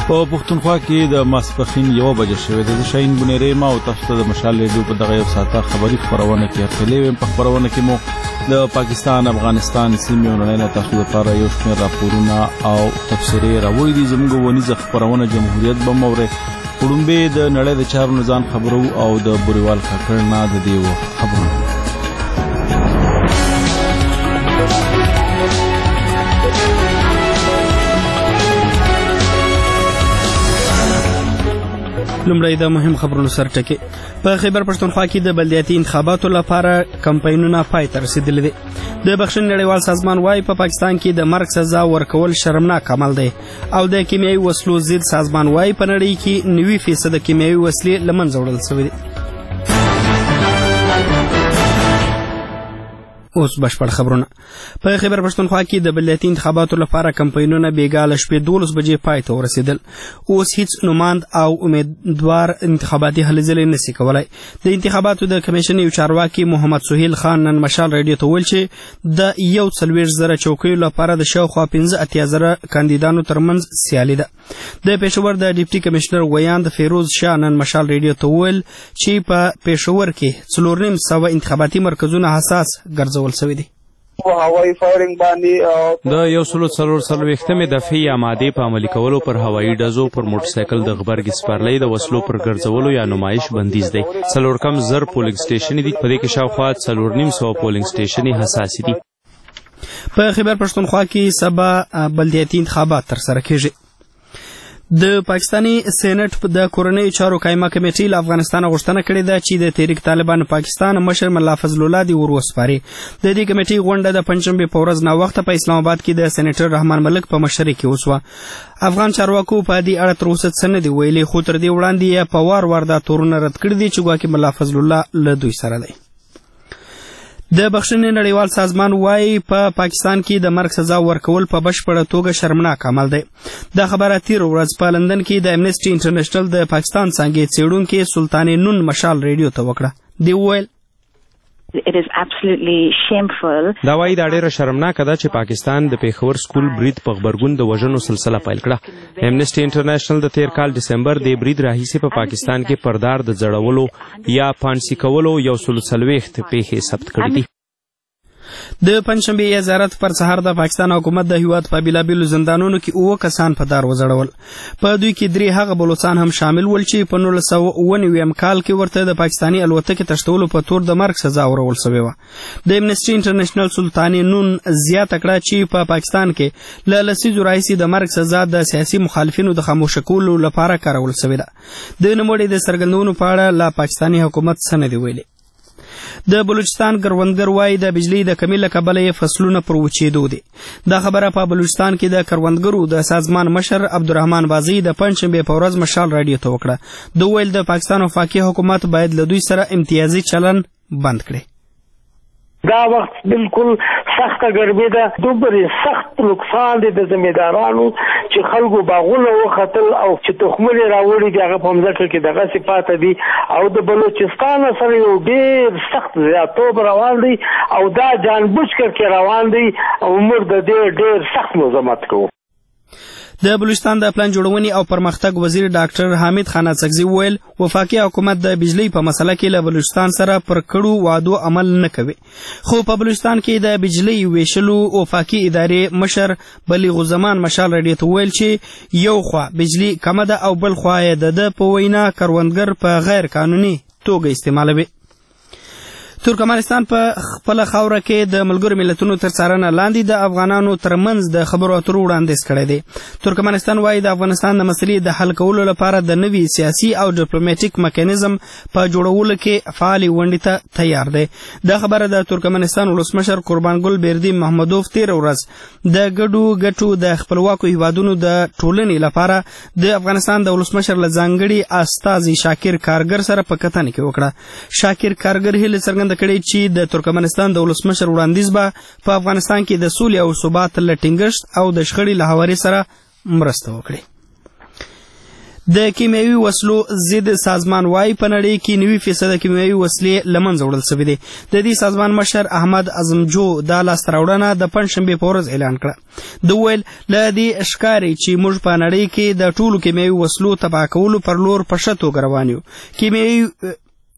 په پښتونخوا کې د ماسپښین 1 بجې شوې ده. شاهین بنيري ما او تاسو ته د مشال ریډیو په دغه یو ساعته خبري خبرونه کې اخلي. په خبرونه کې مو د پاکستان افغانستان سیمې ونړۍ تاسو لپاره یو شمېر راپورونه او تفسیري راوړي دي. زموږ ونیزه خبرونه جمهوریت به موري وړومبه د نړۍ د چارو نظام خبرو او د بوريوال کاکړ نه د دیو خبرونه. لومړی د مهم خبرونو سرټکی. په خیبر پښتونخوا کې د بلدیاتي انتخاباتو لپاره کمپاینونه پای ته رسیدلي دي. د بخښنې نړیوال سازمان وايي په پاکستان کې د مرګ سزا ورکول شرمناک عمل دی او د کیمیاوي وسلو ضد سازمان وايي په نړۍ کې 90% کیمیاوي وسلې له منځه وړل شوې دي. اوس بشپړ خبرونه. په خیبر پښتونخوا کې د بلدیاتي انتخاباتو لپاره کمپاینونه بیګاله شپې 12 بجې پای ته ورسېدل. اوس هیڅ نوماند او امیدوار انتخاباتي هلې ځلې نشي کولای. د انتخاباتو د کمیشن یو چارواکي محمد سهیل خان نن مشال ریډیو ته ویل چې د 41,000 چوکیو لپاره د شاوخوا 15,000 کاندیدانو ترمنځ سیالي ده. د پېښور د ډیپټي کمشنر ویاند فیروز شاه نن مشال ریډیو ته ویل چې په پېښور کې 4,900 انتخاباتي مرکزونه حساس ګرځول شوي دي. هوایي فایرنګ باندې د 144 دفعې آمادې په عملي کولو پر هوایي ډزو پر موټرسایکل د غبرګي سپرلۍ د وسلو پر ګرځولو یا نمایش بندیز دی. 4 پولینګ سټیشن دي په دې کې شاوخوا 4,900 پولینګ سټیشن حساس دي. په خیبر پښتونخوا کې سبا بلدیاتي انتخابات ترسره کیږي. د پاکستاني سېنات د کورنۍ چارو قائمه کمیټې له افغانستان غوښتنه کړې ده چې د تحریک طالبان پاکستان مشر ملا فضل الله دی وروسپاري. د دې کمیټې غونډه د پنځشنبه په ورځ نا وخت په اسلام آباد کې د سېنیټر رحمان ملک په مشرۍ کې وشوه. افغان چارواکو په دې اړه تر اوسه څه نه دی ویلي، خو تر دې وړاندې یې په وار دا تورونه رد کړي دي چې ګواکې ملا فضل الله له دوی سره دی. د بخښنې نړیوال سازمان وايي په پاکستان کې د مرګ سزا ورکول په بشپړه توګه شرمناک عمل دی. دا خبره تیر ورځ په لندن کې د امنیسټي انټرنیشنل د پاکستان څانګې څېړونکي سلطانې نون مشال ریډیو ته وکړه. دی وویل It is absolutely shameful. دا وايي دا ډېره شرمناکه ده چې پاکستان د پېښور سکول برید په غبرګون د وژنو سلسله پیل کړه. امنیسټي انټرنیشنل د تیر کال ډسمبر د برید راهیسې په پاکستان کې پردار د ځړولو یا پانسي کولو 140 پیښې ثبت کړې دي. د پنځشنبه وزارت پر سهار د پاکستان حکومت د هیواد په بیلابیلو زندانونو کې 9 کسان په دار وځړول. په دوی کې 3 هغه بلوچستان هم شامل ول چې په 1999 کال کې ورته د پاکستاني الوتکې تشتولو په تور د مرګ سزا ورول شوې وه. د امنیسټي انټرنیشنل سلطانې نون زیاته کړه چې په پاکستان کې له لسیزو راهیسې د مرګ سزا د سیاسي مخالفینو د خاموشه کولو لپاره کارول شوې ده. د نوموړي د څرګندونو په اړه لا پاکستاني حکومت څه نه دی ویلي. د بلوچستان کروندګر وايي د بجلی د کمی له کبله یې فصلونه پر وچېدو دي. دا خبره په بلوچستان کې د کروندګرو د سازمان مشر عبدالرحمن بازي د پنځشنبې په ورځ مشال راډیو ته وکړه. دوی ویل د پاکستان وفاقي حکومت باید له دوی سره امتیازي چلن بند کړي. دا وخت بالکل سخته ګرمي ده، دومره سخت نقصان دی د زمیندارانو چې خلکو باغونه وختل او چې تخمونه راوړي دي هغه په مځکه کې دغه صفات دي او د بلوچستان سره یو ډېر سخت زیاتوب روان دی او دا جانبوجکر کې روان دی او موږ د دې ډېر سخت مزاحمت کوو. د بلوچستان د پلان جوړونې او پرمختګ وزیر ډاکټر حامد خان اڅکزي ویل وفاقي حکومت د بجلی په مسله کې له بلوچستان سره پر کړو وعدو عمل نه کوي. خو په بلوچستان کې د بجلی ویشلو وفاقي ادارې مشر بلیغ الزمان مشال راډیو ته ویل چې یو خوا بجلی کمه ده او بل خوا یې د په وینا کروندګر په غیر قانوني توګه استعمالوي. ترکمنستان په خپل خاوره کې د ملګرو ملتونو تر څارنه لاندې د افغانانو ترمنځ د خبرو اترو وړاندیز کړی دی. ترکمنستان وايي د افغانستان د مسلې د حل کولو لپاره د نوي سیاسي او ډیپلوماټیک میکانیزم په جوړولو کې فعالي ونډې ته تیار دی. دا خبره د ترکمنستان ولسمشر قربانګل بیردی محمدوف تیر ورځ د ګډو ګټو د خپلواکو هیوادونو د ټولنې لپاره د افغانستان د ولسمشر له ځانګړي استازي شاکر کارګر سره په کتنه کې وکړه. شاکر کارګر هیله څرګنده کړې چې د ترکمنستان د ولسمشر وړاندیز به په افغانستان کې د سولې او ثبات له ټینګښت او د شخړې له هواري سره مرسته وکړي. د کیمیاوي وسلو ضد سازمان وايي په نړۍ کې 90% کیمیاوي وسلې له منځه وړل شوې دي. د دې سازمان مشر احمد اعظمجو دا لاسته راوړنه د پنجشنبې په ورځ اعلان کړه. د ویل له دې ښکاري چې موږ په نړۍ کې د ټولو کیمیاوي وسلو تباه کولو پر لور په ښه توګه روان یو. کیمیاوي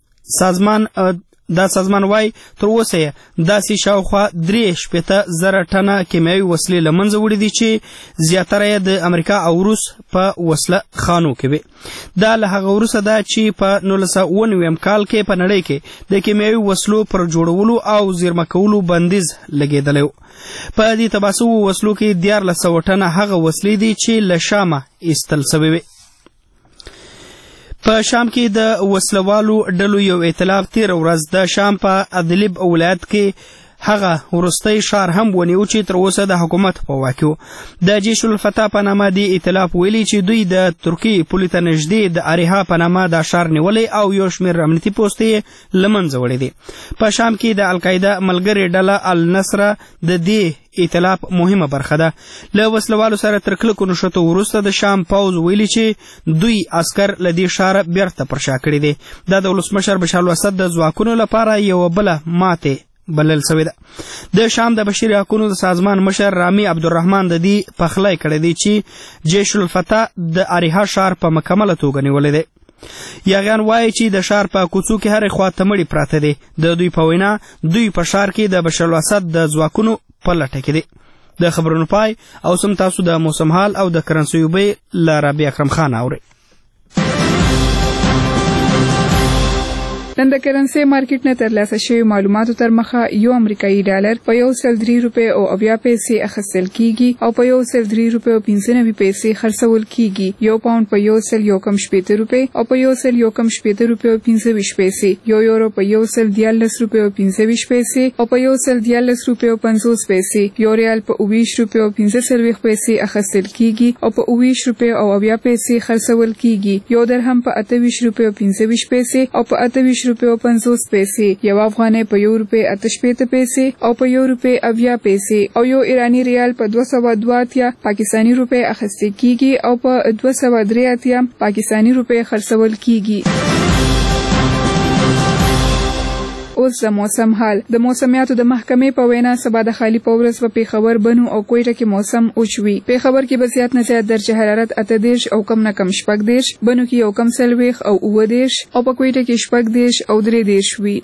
سازمان وايي تر اوسه یې داسې شاوخوا 63,000 ټنه کیمیاوي وسلې له منځه وړي دي چې زیاتره یې د امریکا او روس په وسله خانو کې وي. دا له هغه وروسته ده چې په 1999 کال کې په نړۍ کې د کیمیاوي وسلو پر جوړولو او زیرمه کولو بندیز لګېدلی و. په دې تباه شوو وسلو کې 1400 ټنه هغه وسلې دي چې له شامه ایستل شوې وي. په شام کې د وسلوالو ډلو یو ائتلاف تېره ورځ د شام په ادلب ولایت کې هغه وروستی ښار هم ونیو چې تر اوسه د حکومت په واک کې و. د جیش الفتح په نامه دې ائتلاف ویلي چې دوی د ترکیې پولې ته نږدې د اریحا په نامه دا ښار نیولی او یو شمېر امنیتي پوستې یې له منځه وړي دي. په شام کې د القاعده ملګرې ډله النصره د دې ائتلاف مهمه برخه ده. له وسلوالو سره تر کلکو نښتو وروسته د شام پوځ ویلي چې دوی عسکر له دې ښاره بیرته پر شا کړي دي. دا د ولسمشر بشار الاسد د ځواکونو لپاره یوه بله ماتې بلل شوې ده. د شام د بشري حقونو د سازمان مشر رامي عبدالرحمن د دې پخلی کړی دی چې جیش الفتح د اریحا ښار په مکمله توګه نیولی دی. یاغیان وایي چې د ښار په کوڅو کې هرې خوا ته مړي پراته دي. د دوی په وینا دوی په ښار کې د بشار الاسد د ځواکونو په لټه کې دي. د خبرونو پای او سم تاسو د موسم حال او د کرنسیو بیې له رابعه اکرم خان اورئ. نن د کرنسي مارکیټ نه ترلاسه شوی معلوماتو تر مخه یو امریکایي ډالر په 103 روپۍ او 80 پیسې اخیستل کیږي او په 103 روپۍ او 95 پیسې خرڅول کیږي. یو پاوند په 117 روپۍ او په 117 روپۍ او 25 پیسې. یو یورو په 114 روپۍ او 25 پیسې او په 114 روپۍ او 50 پیسې. یو ریال په 20 روپۍ او 45 پیسې اخیستل کیږي او په 20 روپۍ او 80 پیسې خرڅول کیږي. یو درهم په 28 روپۍ او 25 پیسې او په 28 روپۍ او 50 پیسې. یو افغانۍ په 1 روپۍ 88 پیسې او په 1 روپۍ 80 پیسې او یو ایرانی ریال په 282 پاکستانی روپۍ اخیستل کیږي او په 283 پاکستانی روپۍ خرڅول کیږي. اوس د موسم حال. د موسمیاتو د محکمې په وینا سبا د خالی په ورځ په پیښور، بنو او کویټه کې موسم اوچوي. پیښور کې به زیات نه زیات درجه حرارت 38 او کم نه کم 14، بنو کې یو کم 40 او 19 او په کویټه کې 14 او 13 وي.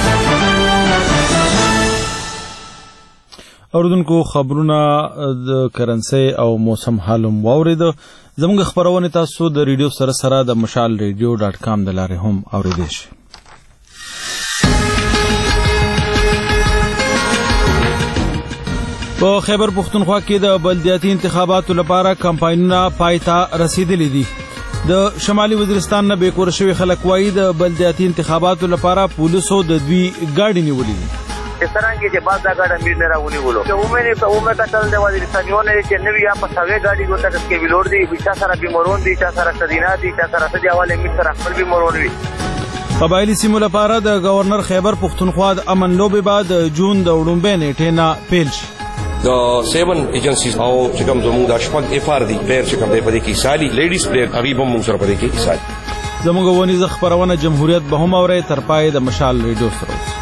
اوردونکو خبرونه د کرنسي او موسم حالم واورید. زموږ خبرونه تاسو د ریډیو سره د مشال radio.com د لارې هم اوریدئ شئ. په خیبر پختونخوا کې د بلدیاتي انتخاباتو لپاره کمپاینونه پای ته رسیدلي دي. د شمالي وزیرستان نه بیکور شوي خلک وایي د بلدیاتي انتخاباتو لپاره پولیسو د دوی ګاډي نیولې دي. څرنګه چې بعض دا ګاډي امیر نه راونیولو چې عمومي کتل د وزیرستانیونه چې نوی یا په سوي ګاډي ګوته کې ویلور دي، چې سره بیمارون دي، چې سره سدینا دي، چې سره سدي حواله امیر سره خپل بیمارون وي. قبایلی سیمو لپاره د گورنر خیبر پختونخوا د امن لوبې بعد جون د وړومبۍ نیټې نه پیل شي. د 7 ایجنسیز او چې کوم زموږ د شپږ اف ار دي پلیر چې کوم دی په دې کې سالي لیډیز پلیر هغه به موږ سره په دې کې سالي. زموږ ونیزه خبرونه جمهوریت به هم اوري تر پای د مشال ریډیو سره.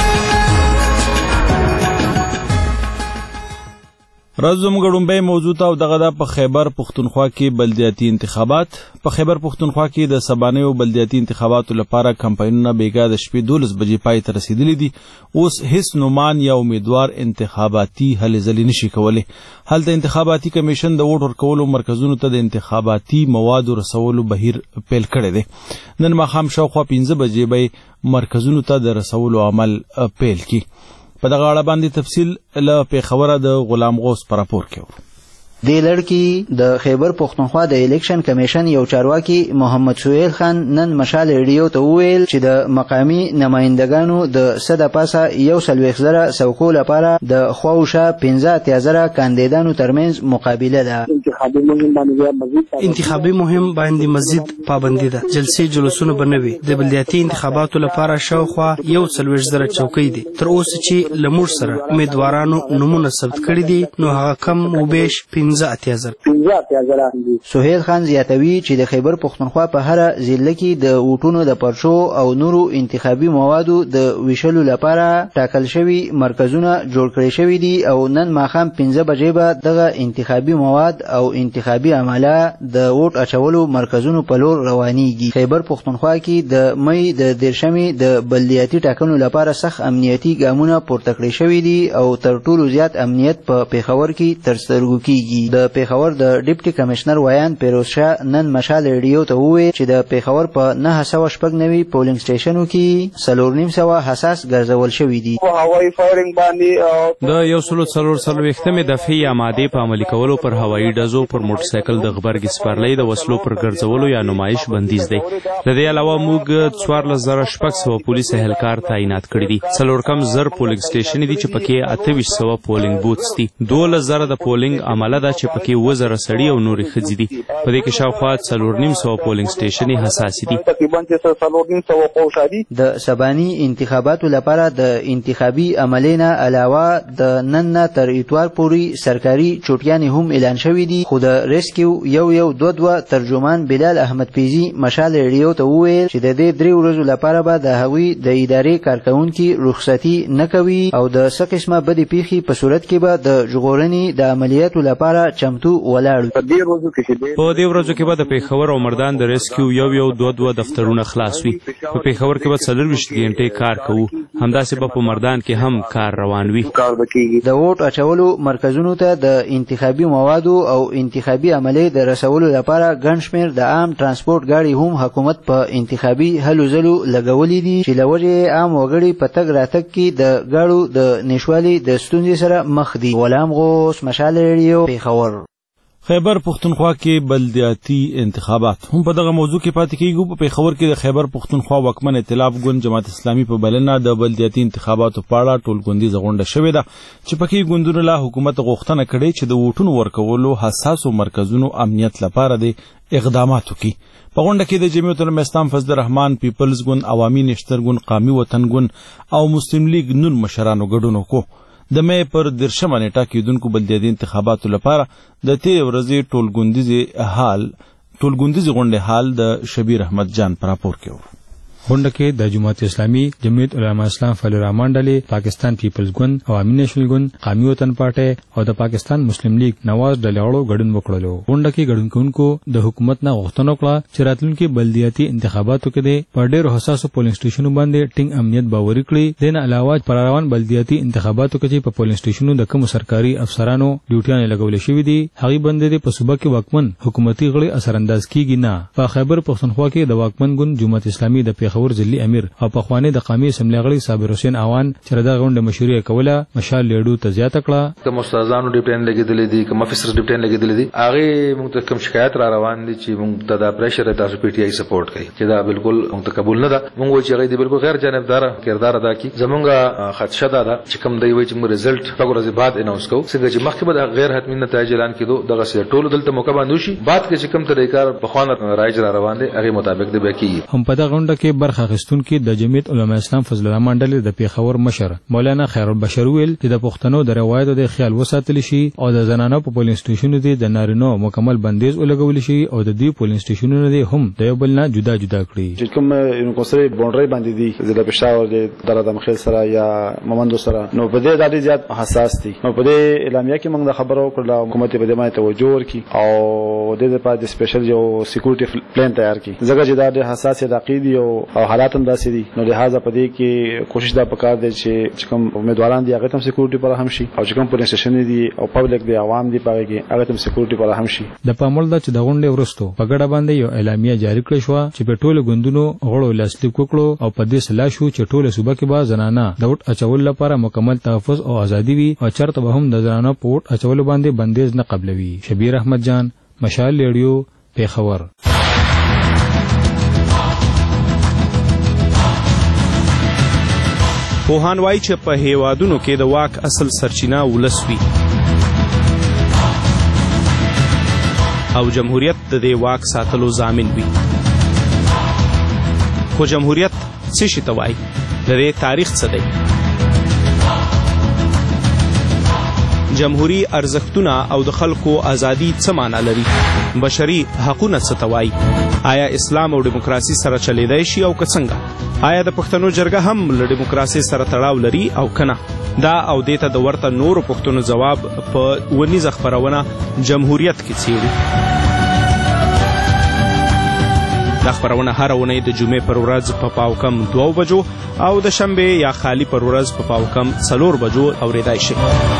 رزم غړومبۍ موضوع او دغه د په خیبر پختونخوا کې بلدیاتي انتخابات. په خیبر پختونخوا کې د سبانیو بلدیاتي انتخاباتو لپاره کمپاینونه بیګا د شپې 12 بجې پای ته رسیدلي دي. اوس هیڅ نومان یا امیدوار انتخاباتي هلې ځلې نشي کولی. هلته انتخاباتي کمیشن د ووټ ورکولو مرکزونو ته د انتخاباتي موادو رسولو بهیر پیل کړی دی. نن ماښام شاوخوا 15 بجې به مرکزونو ته د رسولو عمل پیل کی. په دغه اړه باندې تفصیل له پیښوره د غلام غوث پر راپور کې. د لړکی د خیبر پختونخوا د الیکشن کمیشن یو چارواکي محمد سهیل خان نن مشال ریډیو ته وویل چې د مقامی نمائندګانو د صد پاسه 140,000 څوکو لپاره د خواوشه 15,000 کاندیدانو ترمنځ مقابله ده. انتخابي مهم باندې مزید پابندي ده. جلسې جلوسونه بنوي. د بلدیاتي انتخاباتو لپاره شاوخوا 140,000 چوکۍ دي. تر اوسه چې لمور سره امیدوارانو نمونه ثبت کړي دي نو هغه کم وبېش 15,000. سهیل خان زیاتوي چې د خیبر پښتونخوا په هر ضلع کې د ووټونو د پرچو او نورو انتخابي موادو د ویشلو لپاره ټاکل شوي مرکزونه جوړ کړي شوي دي او نن ماښام 15 بجې به دغه انتخابي مواد او انتخابي عمله د ووټ اچولو مرکزونو په لور روانېږي. خیبر پښتونخوا کې د مې د 13 د بلدیاتي ټاکنو لپاره سخت امنیتي ګامونه پورته کړي شوي دي او تر ټولو زیات امنیت په پیښور کې تر سترګو کیږي. د پیښور د ډیپټي کمشنر ویان پیروز شاه نن مشال ریډیو ته وویل چې د پیښور په 996 پولینګ سټیشنونو کې 4,900 حساس ګرځول شوي دي. هوایي فایرینګ باندې د 140 دفعې ماده په عملي کولو پر هوایي ډزو پر موټر سایکل د غبرګ سپارلۍ د وسلو پر ګرځولو یا نمایش بندیز دی. د دې علاوه موږ 14,600 پولیس اهلکار تعینات کړي دي. 4,000 پولینګ سټیشن دي چې پکې 2800 پولینګ بوتس دي. 12,000 د پولینګ عمله ده چې پکې 2,000 سړي او نورې ښځې دي. په دې کې شاوخوا 4,900 پولینګ سټیشن حساس دي. د سباني انتخاباتو لپاره د انتخابي عملې نه علاوه د نن نه تر اتوار پورې سرکاري چوټیانې هم اعلان شوې دي. خو د ریسکیو یو دوه ترجمان بلال احمد پیزي مشال ریډیو ته وویل چې د دې 3 ورځو لپاره به د هغوی د ادارې کارکونکي رخصتي نه کوي او د څه قسمه بدې پیښې په صورت کې به د ژغورنې د عملیاتو لپاره چمتو ولاړ. په دې ورځو کې به د پیښور او مردان د ریسکیو یو دوه دفترونه خلاص وي. په پیښور کې به 24 غنټې کار کوو. همداسې به په مردان کې هم کار روان وي. د ووټ اچولو مرکزونو ته د انتخابي موادو او انتخابي عملې د رسولو لپاره ګڼ شمېر د عام ترانسپورت ګاډي هم حکومت په انتخابي هلو ځلو لګولي دي چې له وجې عام وګړي په تګ راتګ کې د ګاډو د نشوالي د ستونزې سره مخ دي. غلام غوث مشال ریډیو پیښور. خیبر پښتونخوا کې بلدیاتي انتخابات هم په دغه موضوع کې پاتې کیږي. په پیښور کې د خیبر پښتونخوا وکمن ائتلاف ګوند جماعت اسلامي په بلنه د بلدیاتي انتخاباتو په اړه ټولګوندیزه غونډه شوې ده چې پکې ګوندونو له حکومت غوښتنه کړې چې د ووټونو ورکولو حساسو مرکزونو امنیت لپاره د اقدامات وکړي. په غونډه کې د جمعیت العلماء اسلام فضل الرحمن، پیپلز ګوند، عوامي نشتر ګوند، قومي وطن ګوند او مسلم لیگ نور مشرانو ګډون وکړ. د مې پر 13 نیټه کېدونکو بلدیاتي انتخاباتو لپاره د تېرې ورځې ټولګوندیزې غونډې حال د شبیر احمد جان پر راپور کې و. غونډه کې د جماعت اسلامي، جمعیت العلماء اسلام فضل الرحمن ډلې، پاکستان پیپلز ګوند، عوامي نېشنل ګوند، قومي وطن پارټي او د پاکستان مسلم لیگ نواز ډلې ګډون وکړلو. غونډه کې ګډون کوونکو د حکومت نه غوښتنه وکړه چې راتلونکي بلدیاتي انتخاباتو کې د پر ډېرو حساسو پولینګ سټیشنونو باندې ټینګ امنیت باوري کړي. د نه علاوه پر روان بلدیاتي انتخاباتو کې په پولینګ سټیشنونو د کوم سرکاري افسرانو ډیوټیان لګول شوې دي هغه باندې په صوبه کې واکمن حکومتي غړي اثر انداز کیږي نه. په خیبر پښتونخوا کې د واکمن ګوند جماعت اسلامي د پیښور ضلعي امیر او په خوانې د قومي اسمبلی غړي صابر حسین اوان چې دا غونډه مشورې کوله مشال لیډو ته زیاته کړه. د مستازانو ډیپټین لګیدل دي، کوم افیسر ډیپټین لګیدل دي، هغه موږ ته کوم شکایت را روان دي چې موږ ته دا پریشر تاسو پی ټی آی سپورټ کوي چې دا بالکل موږ ته قبول نه ده. موږ وایو چې هغه دی بالکل غیر جانبدار کردار ادا کوي. زمونږه خدشه ده چې کوم دی وایي چې موږ رزلټ په ورځ بعد اناونس کوو، څنګه چې مخکې به غیر حتمی نتایج اعلان کړو دغه سره ټول دلته موقع باندې شي. بعد کې چې کوم طریقار په خوانه رایج را روان دي هغه مطابق دی به کیږي. هم په دغه غونډه کې برخه اخیستونکو د جمعیت العلماء اسلام فضل الرحمن ډلې د پیښور مشر مولانا خیر البشر ویل چې د پښتنو د روایتو د خیال وساتل شي او د زنانو په پولینګ سټیشنونو د نارینو مکمل بندیز ولګول شي او د دې پولینګ سټیشنونو هم د یو بل نه جدا کړي. چې کوم یو کوسري باونډري باندې دي ضلع پېښور د درادم خیل سره یا مومندو سره، نو په دې ډېر زیات حساس دي. نو په دې اعلامیه کې موږ د خبرو کړل حکومت په دې باندې توجه ورکړي او د دې لپاره د سپیشل یو سکیورټي پلان تیار کړي. ځکه چې دا د حساس عقیدې او حالات هم داسې دي، نو لہذا په دې کې کوشش دا پکار دی چې کوم امیدواران دي هغه هم سکیورټي پر هم شي او چې کوم پولیس سټیشن دي او پبلک دي عوام دي پاره کې هغه هم سکیورټي پر هم شي. د پامول د چې د غونډې ورستو په ګډه باندې یو اعلامیه جاری کړې شو چې په ټولو ګوندونو غړو لاسلیک وکړو او په دې سلا شو چې ټولو صوبه کې به زنانه د ووټ اچول لپاره مکمل تحفظ او ازادي وي او چرته به هم د زنانو په ووټ اچول باندې بندیز نه قبلوي. شبیر احمد جان، مشال ریډیو، پیښور. پوهان وایي چې په هیوادونو کې د واک اصل سرچینه ولس وي او جمهوریت د دې واک ساتلو ضامن وي. خو جمهوریت څه شي ته وایي؟ د دې تاریخ څه دی؟ جمهوری ارزښتونه او د خلکو ازادي څه معنا لري؟ بشري حقونه څه ته وایي؟ آیا اسلام او دیموکراسي سره چلیدای شي او که څنګه؟ آیا د پښتنو جرګه هم له دیموکراسي سره تړاو لري او که نه؟ دا او دې ته د ورته نورو پوښتنو جواب په ونیزه خپرونه جمهوریت کې څیړو. دا خبرونه هر اونۍ د جمعې پر ورځ په پاوکم 2 بجو او د شنبې یا خالی پر ورځ په پاوکم 4 بجو اوریدای شي.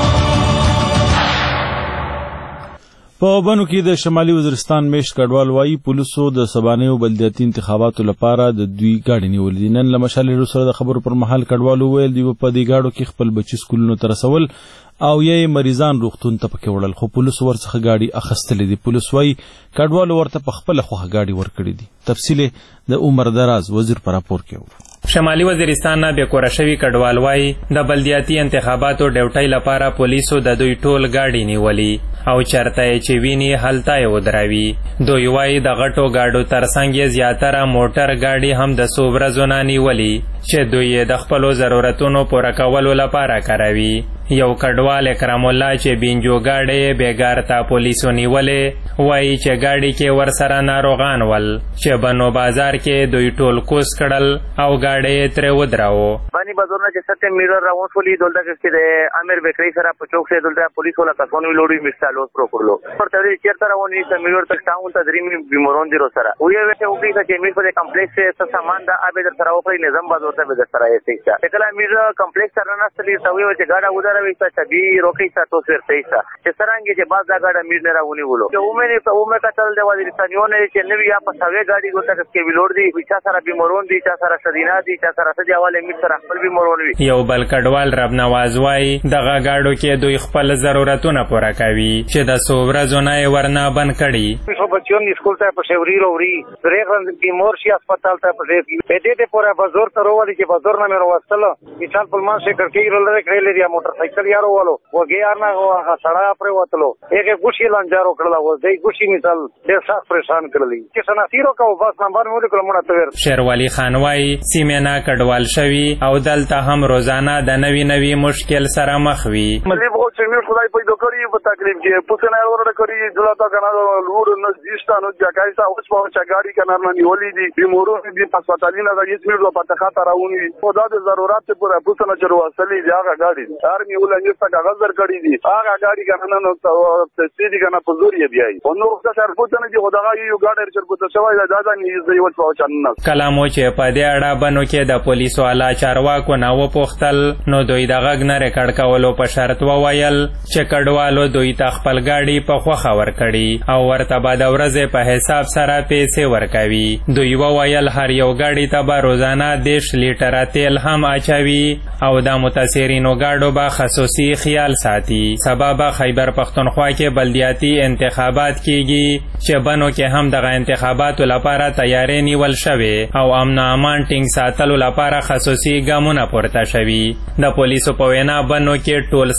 په بنو کې د شمالي وزیرستان میشت کډوال وایي پولیسو د سبانیو بلدیاتي انتخاباتو لپاره د دوی گاډي نیولې دي. نن له مشالې سره د خبرو پر مهال کډوالو ویل دوی په دې گاډو کې خپل بچي سکولونو ته رسول او یې مریضان روغتون ته پکې وړل، خو پولیسو ورڅخه گاډي اخیستلې دي. پولیس وایي کډوالو ورته په خپله خوښه گاډي ورکړي دي. تفصیل د عمر دراز وزیر په راپور کې ورو. شمالي وزیرستان نه بیکوره شوي کډوال وایي د بلدیاتي انتخاباتو ډیوټۍ لپاره پولیسو د دوی ټول گاډي نیولي او چرته یې چې ویني هلته یې ودروي. دوی وایي د غټو گاډو ترڅنګ یې زیاتره موټر گاډي هم د څو ورځو نه نیولي چې دوی یې د خپلو ضرورتونو پوره کولو لپاره کاروي. یو کډوال اکرم الله چې بینجو گاډي بیګار ته پولیسو نیولې وایي چې گاډي کې ورسره ناروغان ول چې بنو بازار کې دوی ټول کوس کړل او گاډي ترې ودراو. بانی بازار نه چې ستې میرر راوښولي دلته کې د امیر بیکری سره په چوک کې دلته پولیس ولا کسون ویلوړي مثالو پروکورلو ورته چیرته رواني چې میرر تک تاون ته دریم بیمارون دي رو سره وی وته او کې چې امیر په کمپلیکس څه سامان دا ابه در سره وکړي نظام بازار ته به در سره یې چې کله امیر کمپلیکس سره نه ستلی ته وی چې گاډا ودروي چې بي روکي ساتو ورته چې څنګه چې باز دا گاډا امیر نه راونی ولو چې اومه کتل دی وادي ستانیونه چې نوی یا په سوي گاډي ګوته کې ویلوړ دي چې سره بیمارون دي چې سره شدینا دي چې سره سدي حواله امیر سره خپل بیمارون وي. یو بل کډوال رب نواز وای دغه گاډو کې دوی خپل ضرورتونه پوره کوي چې د څو ورځو نه ورنه بند کړي. خو بچون اسکول ته په شوري لوري درېغه بیمار شي هسپتال ته په دې پورې بازار ته وروالي چې بازار نه مې وروستله مثال په مان شي کړکۍ رولره کړلې دی موټر سایکل یارو والو وګیار نه هغه سړا پر وتلو هغه ګوشي لنجارو کړلا و دې ګوشي مثال ډېر سخت پریشان کړلی چې سناسیرو کو بس نمبر مو لیکل مونږ ته ور. شیروالي خان وای سیمه کډوال شوی او دلته هم روزانه د نوي مشکل سره مخ وي. مطلب او چې مې خدای پیدا کړی په تکلیف کې پوښتنه ورته کړی دلته کنه لور نه ځستانو ځکای تا اوس په چاګاړي کنه نه نیولې دي بیمورو دي هسپتالینه د هیڅ میرو په تخاطر راونی او د ضرورت پورې پوښتنه چلو اصلي ځای غاډي ارمي ولنګ څخه کاغذ کړی دي هغه غاډي کنه نو تصدیق کنه په زور یې بیاي او نو څه سر پوښتنه چې خدای یو غاډر چرته شوی دا ځان یې یو څه چنن کلامو چې په دې اړه بنو کې د پولیسو اعلی چارواکو نه وپوښتل نو دوی د غږ نه ریکارډ کولو په شرط وویل چې کډوالو دوی ته خپل ګاډي په خوښه ورکړي او ورته به د ورځې په حساب سره پیسې ورکوي. دوی وویل هر یو ګاډي ته به روزانه 10 لیټره تیل هم اچوي او د متاثرینو ګاډو به خصوصي خیال ساتي. سبب خیبر پختونخوا کې بلدیاتي انتخابات کیږي چې بنو کې هم دغه انتخاباتو لپاره تیاری نیول شوی او امن او امان ټینګ ساتلو لپاره خصوصي ګامونه پورته شوي. د پولیسو په وینا بنو کې ټول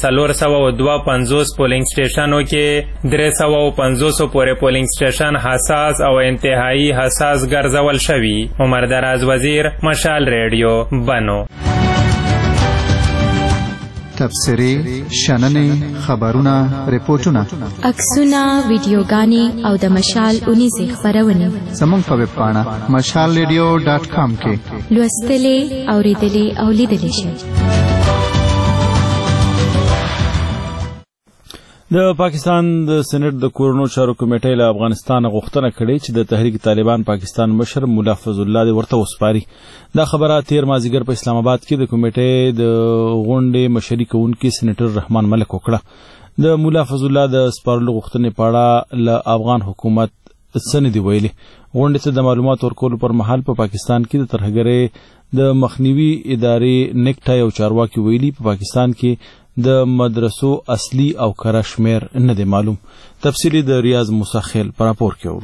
452 پولینګ سټیشنو کې 350 پورې پولینګ سټیشن حساس او انتهایی حساس ګرځول شوي. عمر دراز وزیر مشال ریډیو بنو. تبصرې شننې خبرونه ریپورتونه عکسونه ویډیوګانې او د مشال اونیزې خپرونې زموږ په ویب پاڼه mashalradio.com کې لوستلې اوریدلې او لیدلې شئ. د پاکستان د سېنات د کورونو چارو کمیټې له افغانستان غوښتنه کړې چې د تحریک طالبان پاکستان مشر مولا فضل الله ورته وسپاري. دا خبره تیر مازیګر په اسلام آباد کې د کمیټې د غونډې مشري کوونکي سېنیټر رحمان ملک وکړه. د مولا فضل الله د سپارلو غوښتنې په اړه له افغان حکومت څه نه دي ویلي. غونډې ته د معلومات ورکولو پر مهال په پاکستان کې د ترهګرۍ د مخنیوي ادارې نیکټای او چارواکي ویلي په پاکستان کې د مدرسو اصلي او کره شمیر نه دی معلوم. تفصیلی د ریاض موسی خیل پر راپور کې ورو.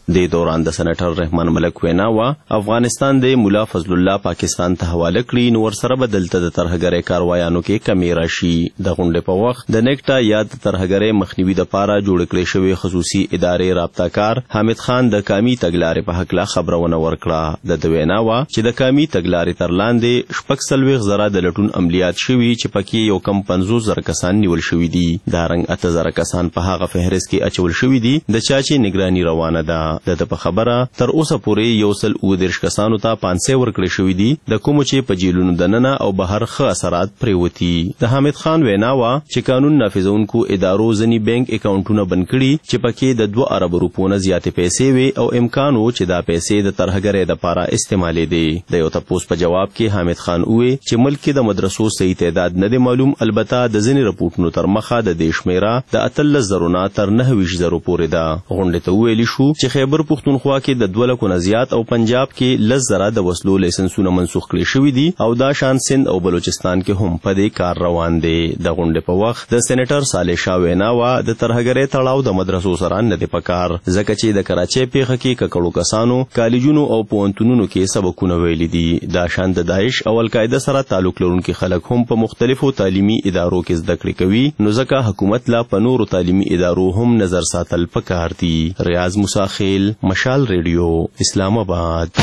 د دوران د سېنیټر رحمان ملک وینا وا افغانستان د مولا فضل الله پاکستان ته حواله کړي نو ورسره بدلته د ترهګرۍ کاروایانو کې کمی راشي. د غونډې په وخت د نیکټا یا د ترهګرۍ مخنیوي د پاره جوړ کړي شوی خصوصي ادارې رابطه کار حامد خان د کامی تګلارې په حق لا خبرونه ورکړه. د وینا وا چې د کامی تګلارې تر لاندې شپږ سلويغ زره د لټون عملیات شوي چې پکې یو کم 50,000 کسان نیول شوي دي. دا رنګ 8,000 کسان په هغه فهرست کې اچول شوي دي د چا چې نگرانی روانه ده. د په خبره تر اوسه پورې 130 کسانو ته 500 ورکړي شوي دي د کوم چې په جیلونو دننه او بهر ښه اثرات پریوتی. د حامد خان وینا وا چې قانون نافذونکو ادارو ځنی بانک اکاونټونه بند کړي چې پکې د 2 ارب روپو نه زیاتې پیسې وي او امکان و چې دا پیسې د ترهګرۍ د پاره استعمالي دي. د یو تاسو په جواب کې حامد خان وویل چې ملک کې د مدرسو صحیح تعداد نه دی معلوم، البته د ځنی رپورټونو تر مخه د دې شمیره د 13,000 تر 9,000 پورې ده. غونډې ته ویل شو چې خیبر پښتونخوا کې د 2 لکو نه زیات او پنجاب کې 10,000 د وسلو لایسنسونه منسوخ کړي شوي دي او دا شان سند او بلوچستان کې هم په دې کار روان دي. د غونډې په وخت د سېنیټر صالح شاه وینا وا د ترهګرۍ تړاو د مدرسو سره نه دی پکار ځکه چې د کراچۍ پیښه کې ککړو کسانو کالجونو او پوهنتونونو کې سبقونه ویلي دي. دا شان د داعش او القاعده سره تعلق لرونکي خلک هم په مختلفو تعلیمي ادارو کې زده کړې کوي نو ځکه حکومت لا په نورو تعلیمي ادارو هم نظر ساتل پکار دي. ریاض موسی خیل، مشال ریډیو، اسلام آباد.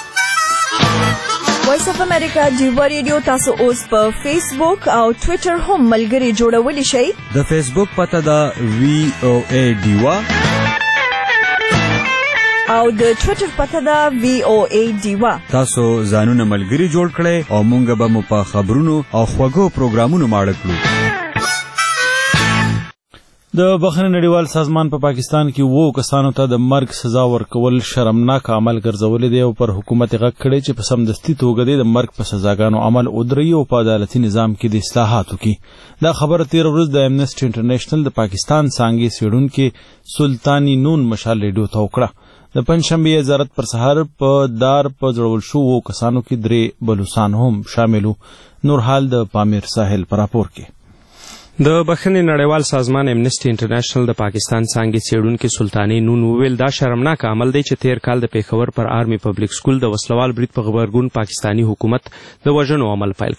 وایس اف امریکا جیوا ریډیو تاسو اوس په فیسبوک او ټوئیټر هم ملګری جوړولی شئ. د فیسبوک پته ده VOA ډیوا او د ټوئیټر پته ده VOA ډیوا. تاسو ځانونه ملګری جوړ کړئ او مونږ به مو په خبرونو او خوږو پروګرامونو ماړه کړو. د بخښنې نړیوال سازمان په پاکستان کې 2 کسانو ته د مرګ سزا ورکول شرمناک عمل ګرځولې دی او پر حکومت غږ کړی چې په سمدستي توګه د مرګ په سزاګانو عمل ودري او په عدالتي نظام کې د اصلاحاتو کې. دا خبره تیر ورځ د امنیسټي انټرنیشنل د پاکستان څانګې سیډونکو سلطانی نون مشال ریډیو ته وکړه. د پنځشنبه زرت پر سحر په دار په جوړول شو کسانو کې 3 بلوچستان هم شاملو. نور حال د پامیر ساحل پر راپور کې. د بخښنې نړیوال سازمان امنیسټي انټرنیشنل د پاکستان څانګې څېړونکي سلطاني نون وویل دا شرمناک عمل دی چې تیر کال د پیښور پر آرمي پبلک سکول د وسلوال برید په غبرګون پاکستانی حکومت د وژنو عمل پیل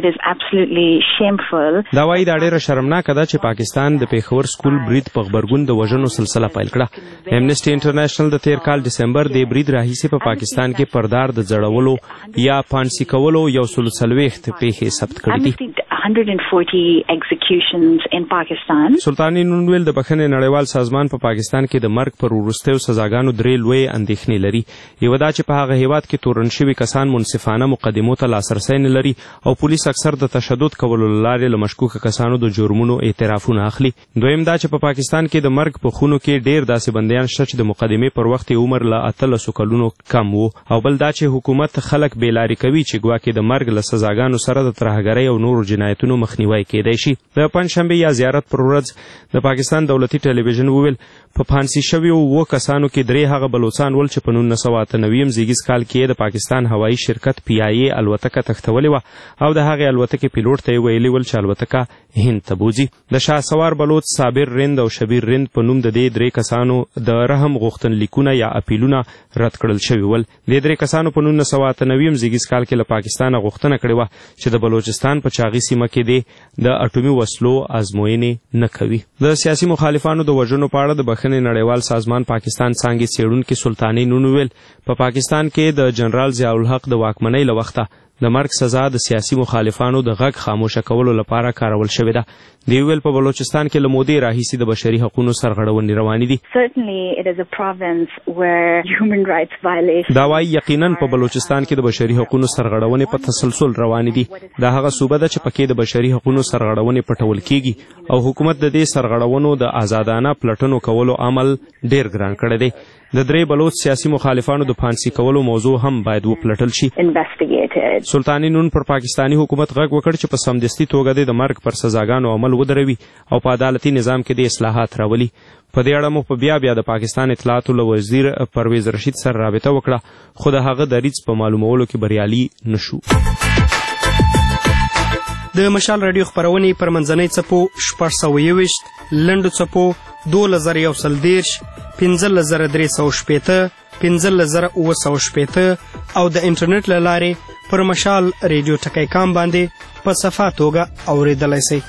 کړ. دا وایي دا ډېره شرمناکه ده چې پاکستان د پیښور سکول برید په غبرګون د وژنو سلسله پیل کړه. امنیسټي انټرنیشنل د تیر کال ډسمبر د برید راهیسې په پاکستان کې پردار د ځړولو یا پانسي کولو 140 پیښې ثبت کړي دي. 140 executions in Pakistan. سلطانی نون ویل د بخښنې نړیوال سازمان په پاکستان کې د مرګ پر وروستیو سزاګانو 3 لوی اندېښنې لري. یو دا چې په هغه هیواد کې تورن شوي کسان منصفانه مقدمو ته لاسرسی نه لري او پولیس اکثر د تشدد کولو له لارې له مشکوکه کسانو د جرمونو اعترافونه اخلي. دویم دا چې په پاکستان کې د مرګ په خونو کې ډېر داسې بندیان شته چې د مقدمې پر وخت عمر له 13 کلونو کم وو او بل دا چې حکومت خلک بېلارې کوي چې ګواکې د مرګ له سزاګانو سره د ترهګرۍ او نورو جنایتونو مخنیوی کېدای شي. د پنځشنبې یا زیارت پر ورځ د پاکستان دولتي ټلویزیون وویل په پانسي شویو 2 کسانو کې 3 هغه بلوچستان ول چې په 1998 زیږیز کال کې د پاکستان هوایي شرکت PIA الوتکه تښتولې وه او د هغې الوتکې پیلوټ ته یې ویلي ول چې الوتکه هند ته بوځي. د شاهسوار بلوچ صابر رند او شبیر رند په نوم د دې 3 کسانو د رحم غوښتنلیکونه یا اپیلونه رد کړل شوي ول. د 3 کسانو په 1998 زیږیز کال کې له پاکستانه غوښتنه کړې وه چې د بلوچستان په چاغي سیمه کې د اټومي وسلو ازموینې نه کوي. د سیاسي مخالفانو د وژنو په اړه د بخښنې نړیوال سازمان پاکستان څانګې څېړونکي سلطاني نون ویل په پاکستان کې د جنرال ضیاء الحق د واکمنۍ له وخته د مرګ سزا د سیاسي مخالفانو د غږ خاموشه کولو لپاره کارول شوې ده. دی ویل په بلوچستان کې له مودې راهیسې د بشري حقوقو سرغړونې روانې دي. دا وایي یقینا په بلوچستان کې د بشري حقوقو سرغړونې په تسلسل روانې دي. دا هغه صوبه ده چې پکې د بشري حقوقو سرغړونې پټول کېږي او حکومت د دې سرغړونو د آزادانه پلټنو کولو عمل ډېر ګران کړی دی. د 3 بلوچ سیاسي مخالفانو د پانسي کولو موضوع هم باید وپلټل شي. سلطانی نون پر پاکستانی حکومت غږ وکړ چې په سمدستي توګه د مرګ پر سزاګانو عمل ودروي او په عدالتي نظام کې د اصلاحات راولي. په دې اړه مو په بیا د پاکستان اطلاعاتو له وزیر پرویز رشید سره رابطه وکړه خو د هغه د ریځ په معلومولو کې بریالي نشو. د مشال رادیو خبرونې پر منځنۍ څپو 621 لنډو څپو 2110 15380 15980 او د انټرنیټ له لارې پر مشال ریډیو ټکی کام باندې په صفه توګه اورېدلی شئ.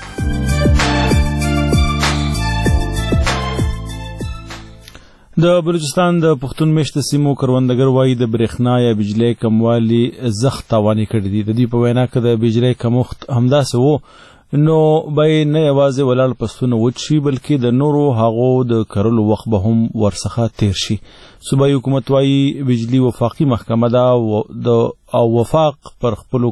د بلوچستان د پښتون مېشته سیمو کروندګر وایي د برېښنا یا بجلۍ کموالي زخت تاوانې کړي دي. د دوی په وینا که د بجلۍ کمښت همداسې و نو به نه یوازې ولاړ فصلونه وچ شي بلکې د نورو هغو د کرلو وخت به هم ورڅخه تیر شي. صوبایي حکومت وایي بجلي وفاقي محکمه ده او وفاق پر خپلو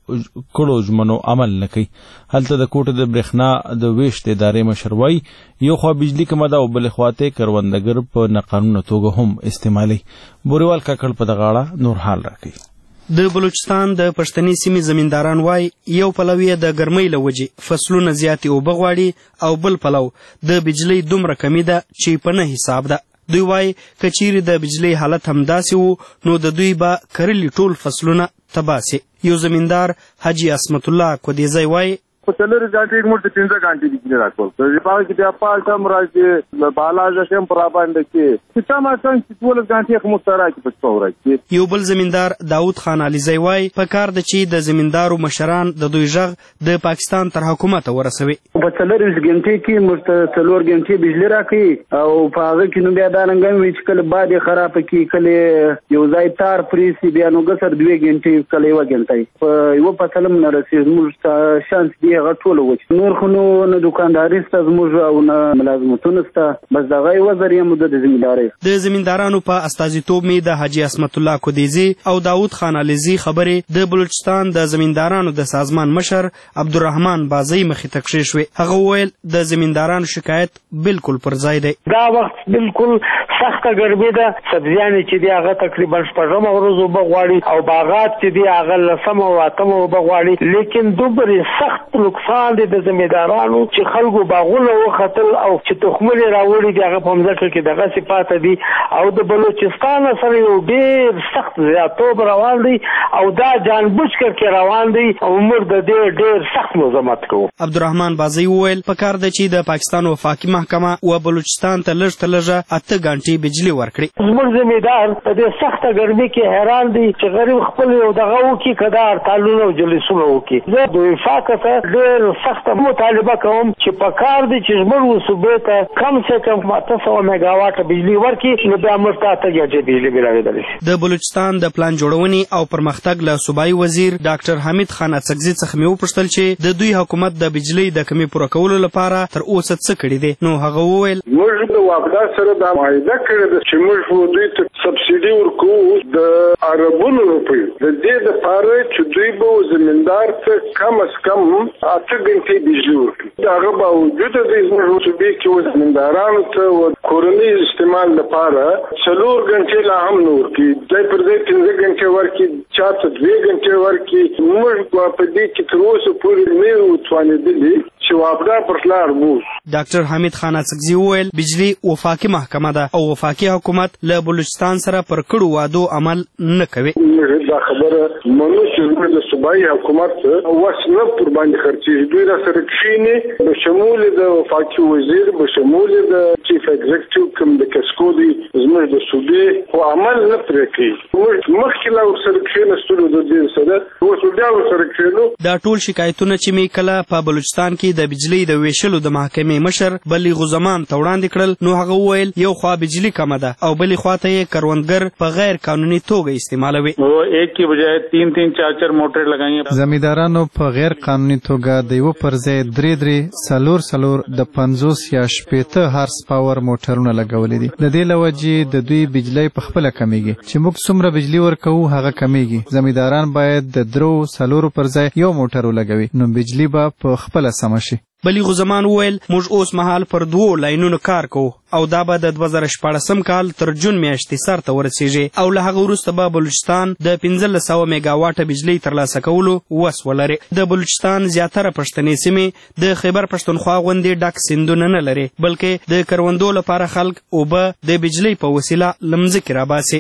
کړو ژمنو عمل نه کوي. هلته د کوټې د برېښنا د ویشت ادارې مشر وایي یو خوا بجلي کمه ده او بلې خواته کروندګر په ناقانونه توګه هم استعمالوي. بوریوال کاکړ په دغه اړه نور حال راکوي. د بلوچستان د پښتني سیمې زمینداران وایي یو پلو یې د ګرمۍ له وجې فصلونه زیاتې اوبه غواړي او بل پلو د بجلۍ دومره کمي ده چې په نه حساب ده. دوی وایي که چیرې د بجلۍ حالت همداسې وو نو د دوی به کرلي ټول فصلونه تباه سي. یو زمیندار حاجي عصمت الله کودیزی وایي په 4 غنټې موږ ته 15 غنټې بجلی راکول. په پاره کې بیا پالټم راځي بالا ځم پر باندې کې چې ما څنګه 12 غنټې کوم سره کې پښتو راځي. یو بل زمیندار داود خان علیزی وایي په کار د چې د زمیندارو مشران د دوی ژغ د پاکستان تر حکومت ورسوي. په 4 غنټې کې موږ ته 4 غنټې بجلی راکړي او په هغه کې نو بیا دا رنګم وی چې کله باد خراب کې کله یو ځای تار پریسي بیا نو ګسر 2 غنټې کله یو غنټې په یو پسلم نه رسېږي. موږ شانس دی غټول وچ نور خو نو دکانداري ست زموږ او نه ملازمتونه ست بس دغه یو ذریعہ مو د زمینداري. د زمیندارانو په استازیتوب می د حاجی عصمت الله کودیزی او داود خان علیزی خبرې د بلوچستان د زمیندارانو د سازمان مشر عبدالرحمن بازی مخې ته کښې شوې. هغه وویل د زمیندارانو شکایت بالکل پر ځای دی. دا وخت بالکل سخته ګرمي ده. سبزیانې چې دی هغه تقریبا 6 ورځې اوبه غواړي او باغات چې دی هغه 10 او 8 اوبه غواړي. لیکن دومره سخت نقصان دی د زمیندارانو چې خلکو باغونه وختل او چې تخمونه راوړي دی هغه په مځکه کې دغه صفات دي او د بلوچستان سره یو ډېر سخت زیاتوب روان دی او دا جانبوج کې روان دی او موږ د دې ډېر سخت مزاحمت کوو. عبدالرحمن بازی وویل په کار ده چې د پاکستان وفاقي محکمه و بلوچستان ته لږ ته لږه 8 غنټې بجلی ورکړي. زموږ زمیندار په دې سخته ګرمۍ کې حیران دی چې غریب خپل یو دغه وکړي که دا هړتالونه او جلسونه وکړي. زه د وفاق څخه ډېر سخته مطالبه کوم چې په کار دی چې زموږ صوبې ته کم سے کم 800 میگاواټه بجلی ورکړي نو بیا موږ ته 8 غنټې بجلی براوېدلی شي. د بلوچستان د پلان جوړونې او پرمختګ له صوبایي وزیر ډاکټر حمید خان اڅکزي څخه مې وپوښتل چې د دوی حکومت د بجلی د کمې پوره کولو لپاره تر اوسه څه کړي دي. نو هغه وویل موږ د واقعا سره دا معاهده کړې ده چې موږ دوی ته سبسیډي ورکوو د عربونو روپیو د دې لپاره چې دوی به زمیندار ته کم از کم 8 غنټې بجلی ورکړي. هغه باوجود د زموږ صوبې کې زمیندارانو ته کورنۍ استعمال لپاره 4 غنټې لا هم نه ورکړي. ځای پر ځای 15 غنټې ورکړي چاته 2 غنټې ورکړي. موږ په دې کې تر اوسه پورې نه وتوانېدلي چې واپدا پر لار وو. ډاکټر حمید خان اڅکزي وویل بجلی وفاقي محکمه ده او وفاقي حکومت له بلوچستان سره پر کړو وعدو عمل نه کوي. دا خبره منو چې موږ د صوبایي حکومت وس نه پر باندې خرچېږي. دوی را سره کښېني به شمول د وفاقي وزیر به شمول د چیف ایگزیکټیو کوم د کسکو دي زموږ د صوبې خو عمل نه پرې کوي. موږ مخکې لا ورسره کښېنستلو د دې سره اوس بیا ورسره کښېنو. دا ټول شکایتونه چې مې کله په بلوچستان کې د بجلی د ویشلو د محکمې مشر بلیغ الزمان ته وړاندې کړل نو هغه وویل یو خوا بجلی کمه ده او بلې خواته یې کروندګر په غیر قانوني توګه استعمالوي. ایک کی بجائے 3 4 موټر لګایي. زمیندارانو په غیر قانوني توګه د یو پر ځای 3 د 50 یا 60 هارس پاور موټرونه لګولې دي. د دې لوجې د دوی بجلی په خپل کمیږي چې موږ څومره بجلی ورکوو هغه کمیږي. زمینداران باید د 3 پر ځای یو موټر ولګوي نو بجلی به په خپل سم شي. بلیغ الزمان وویل موږ اوس مهال پر 2 لاینونو کار کوو او دا به د 2014 کال تر جون میاشتې سر ته ورسیږي او له هغه وروسته به بلوچستان د 1500 میگاواټه بجلی ترلاسه کولو وس ولري. د بلوچستان زیاتره پښتني سیمې د خیبر پښتونخوا غوندې ډک سیندونه نه لري بلکې د کروندو لپاره خلک اوبه د بجلی په وسیله لمځکې راباسي.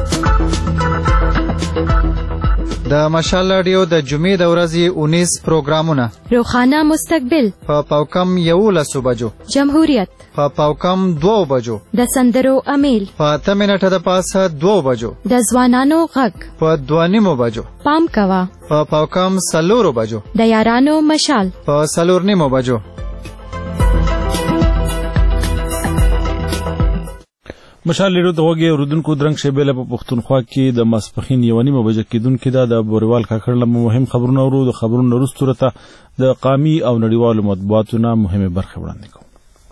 د مشال رادیو د جمعې د ورځې 19 پروګرامونه روخانه مستقبل په پاوکم 11 بجو جمهوریت په پاوکم 2 بجو د سندرو امیل په 8 منټه د پاسه 2 بجو د ځوانانو غږ په 2:30 بجو پام کوا په پاوکم 4 بجو د یارانو مشال په 4:30 بجو. مشال لیرو د وګي اوردونکو درنګ شیبه په پښتونخوا کې د ماسپخین 1:30 بجې کېدونکو د بوريوال کاکړ له مهم خبرونه ورو د خبرونو وروسته د قامي او نړیوالو مطبوعاتو نه مهمه برخه وړاندې کوم.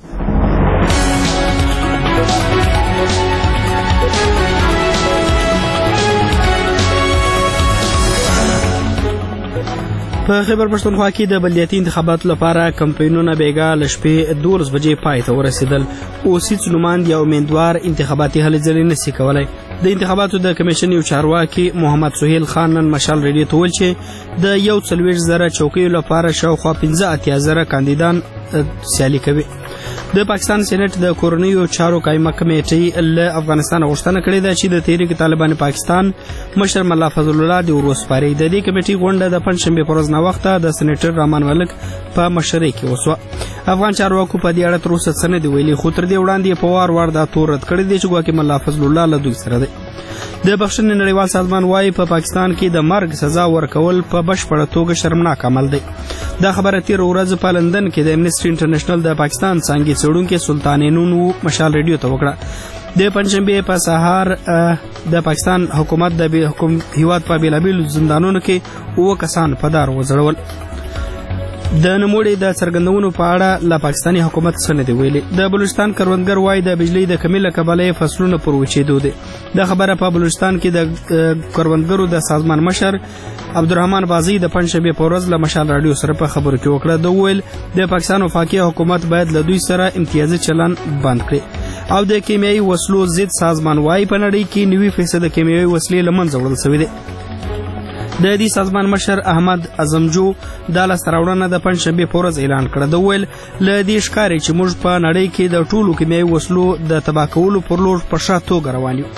په خیبر پښتونخوا کې د بلدیاتي انتخاباتو لپاره کمپاینونه بیګا له شپې 12 بجې پای ته ورسېدل. اوس هیڅ نوماند یا امیدوار انتخاباتي هلې ځلې نشي کولای. د انتخاباتو د کمیشن یو چارواکي محمد سهیل خان نن مشال ریډیو ته ویل چې د 140,000 چوکیو لپاره شاوخوا 15,000 کاندیدان سیالي کوي. د پاکستان سېنات د کورنیو چارو قائمه کمیټې له افغانستان غوښتنه کړې ده چې د تحریک طالبان پاکستان مشر ملا فضل الله د وروسپاري د دې کمیټې غونډه د پنځشنبه پر ورځ نه وخته د سېنیټر رحمان ملک په مشرۍ کې وسوه. افغان چارواکو په دې اړه تر اوسه څه نه دی ویلي، خو تر دې وړاندې په وار دا تور رد کړی دی چې ګواکې ملا فضل الله له دوی سره دی. د بخښنې نړیوال سازمان وايي په پاکستان کې د مرګ سزا ورکول په بشپړه توګه شرمناک عمل دی. دا خبره تیر ورځ په لندن کې د امنیسټي انټرنیشنل د پاکستان څانګې څېړونکي سلطان نونو مشال ریډیو ته وکړه. د پنځشنبه په سهار د پاکستان حکومت د هیواد په بیلابیلو زندانونو کې 9 کسان په دار وځړول. د نوموړي د څرګندونو په اړه له پاکستاني حکومت څخه نه دی ویلي. د بلوچستان کروندګر وايي د بجلی د کمی له کبله فصلونه پر وچېدو دي. د خبره په بلوچستان کې د کروندګرو د سازمان مشر عبدالرحمن بازی د پنځشنبه په ورځ له مشال رادیو سره په خبرو کې وکړه. د ویل د پاکستان وفاقي حکومت باید له دوی سره امتیازي چلن بند کړي او د کیمیاوي وسلو ضد سازمان وايي په نړۍ کې 90% کیمیاوي وسلې له منځه وړل شوې دي. د دې سازمان مشر احمد اعظمجو د لاسته راوړنه د پنځشنبه په ورځ اعلان کړه. د ویل له دې ښکاري چې موږ په نړۍ کې د ټولو کیمیاوي وسلو د تباه کولو پر لور په ښه توګه روان یو.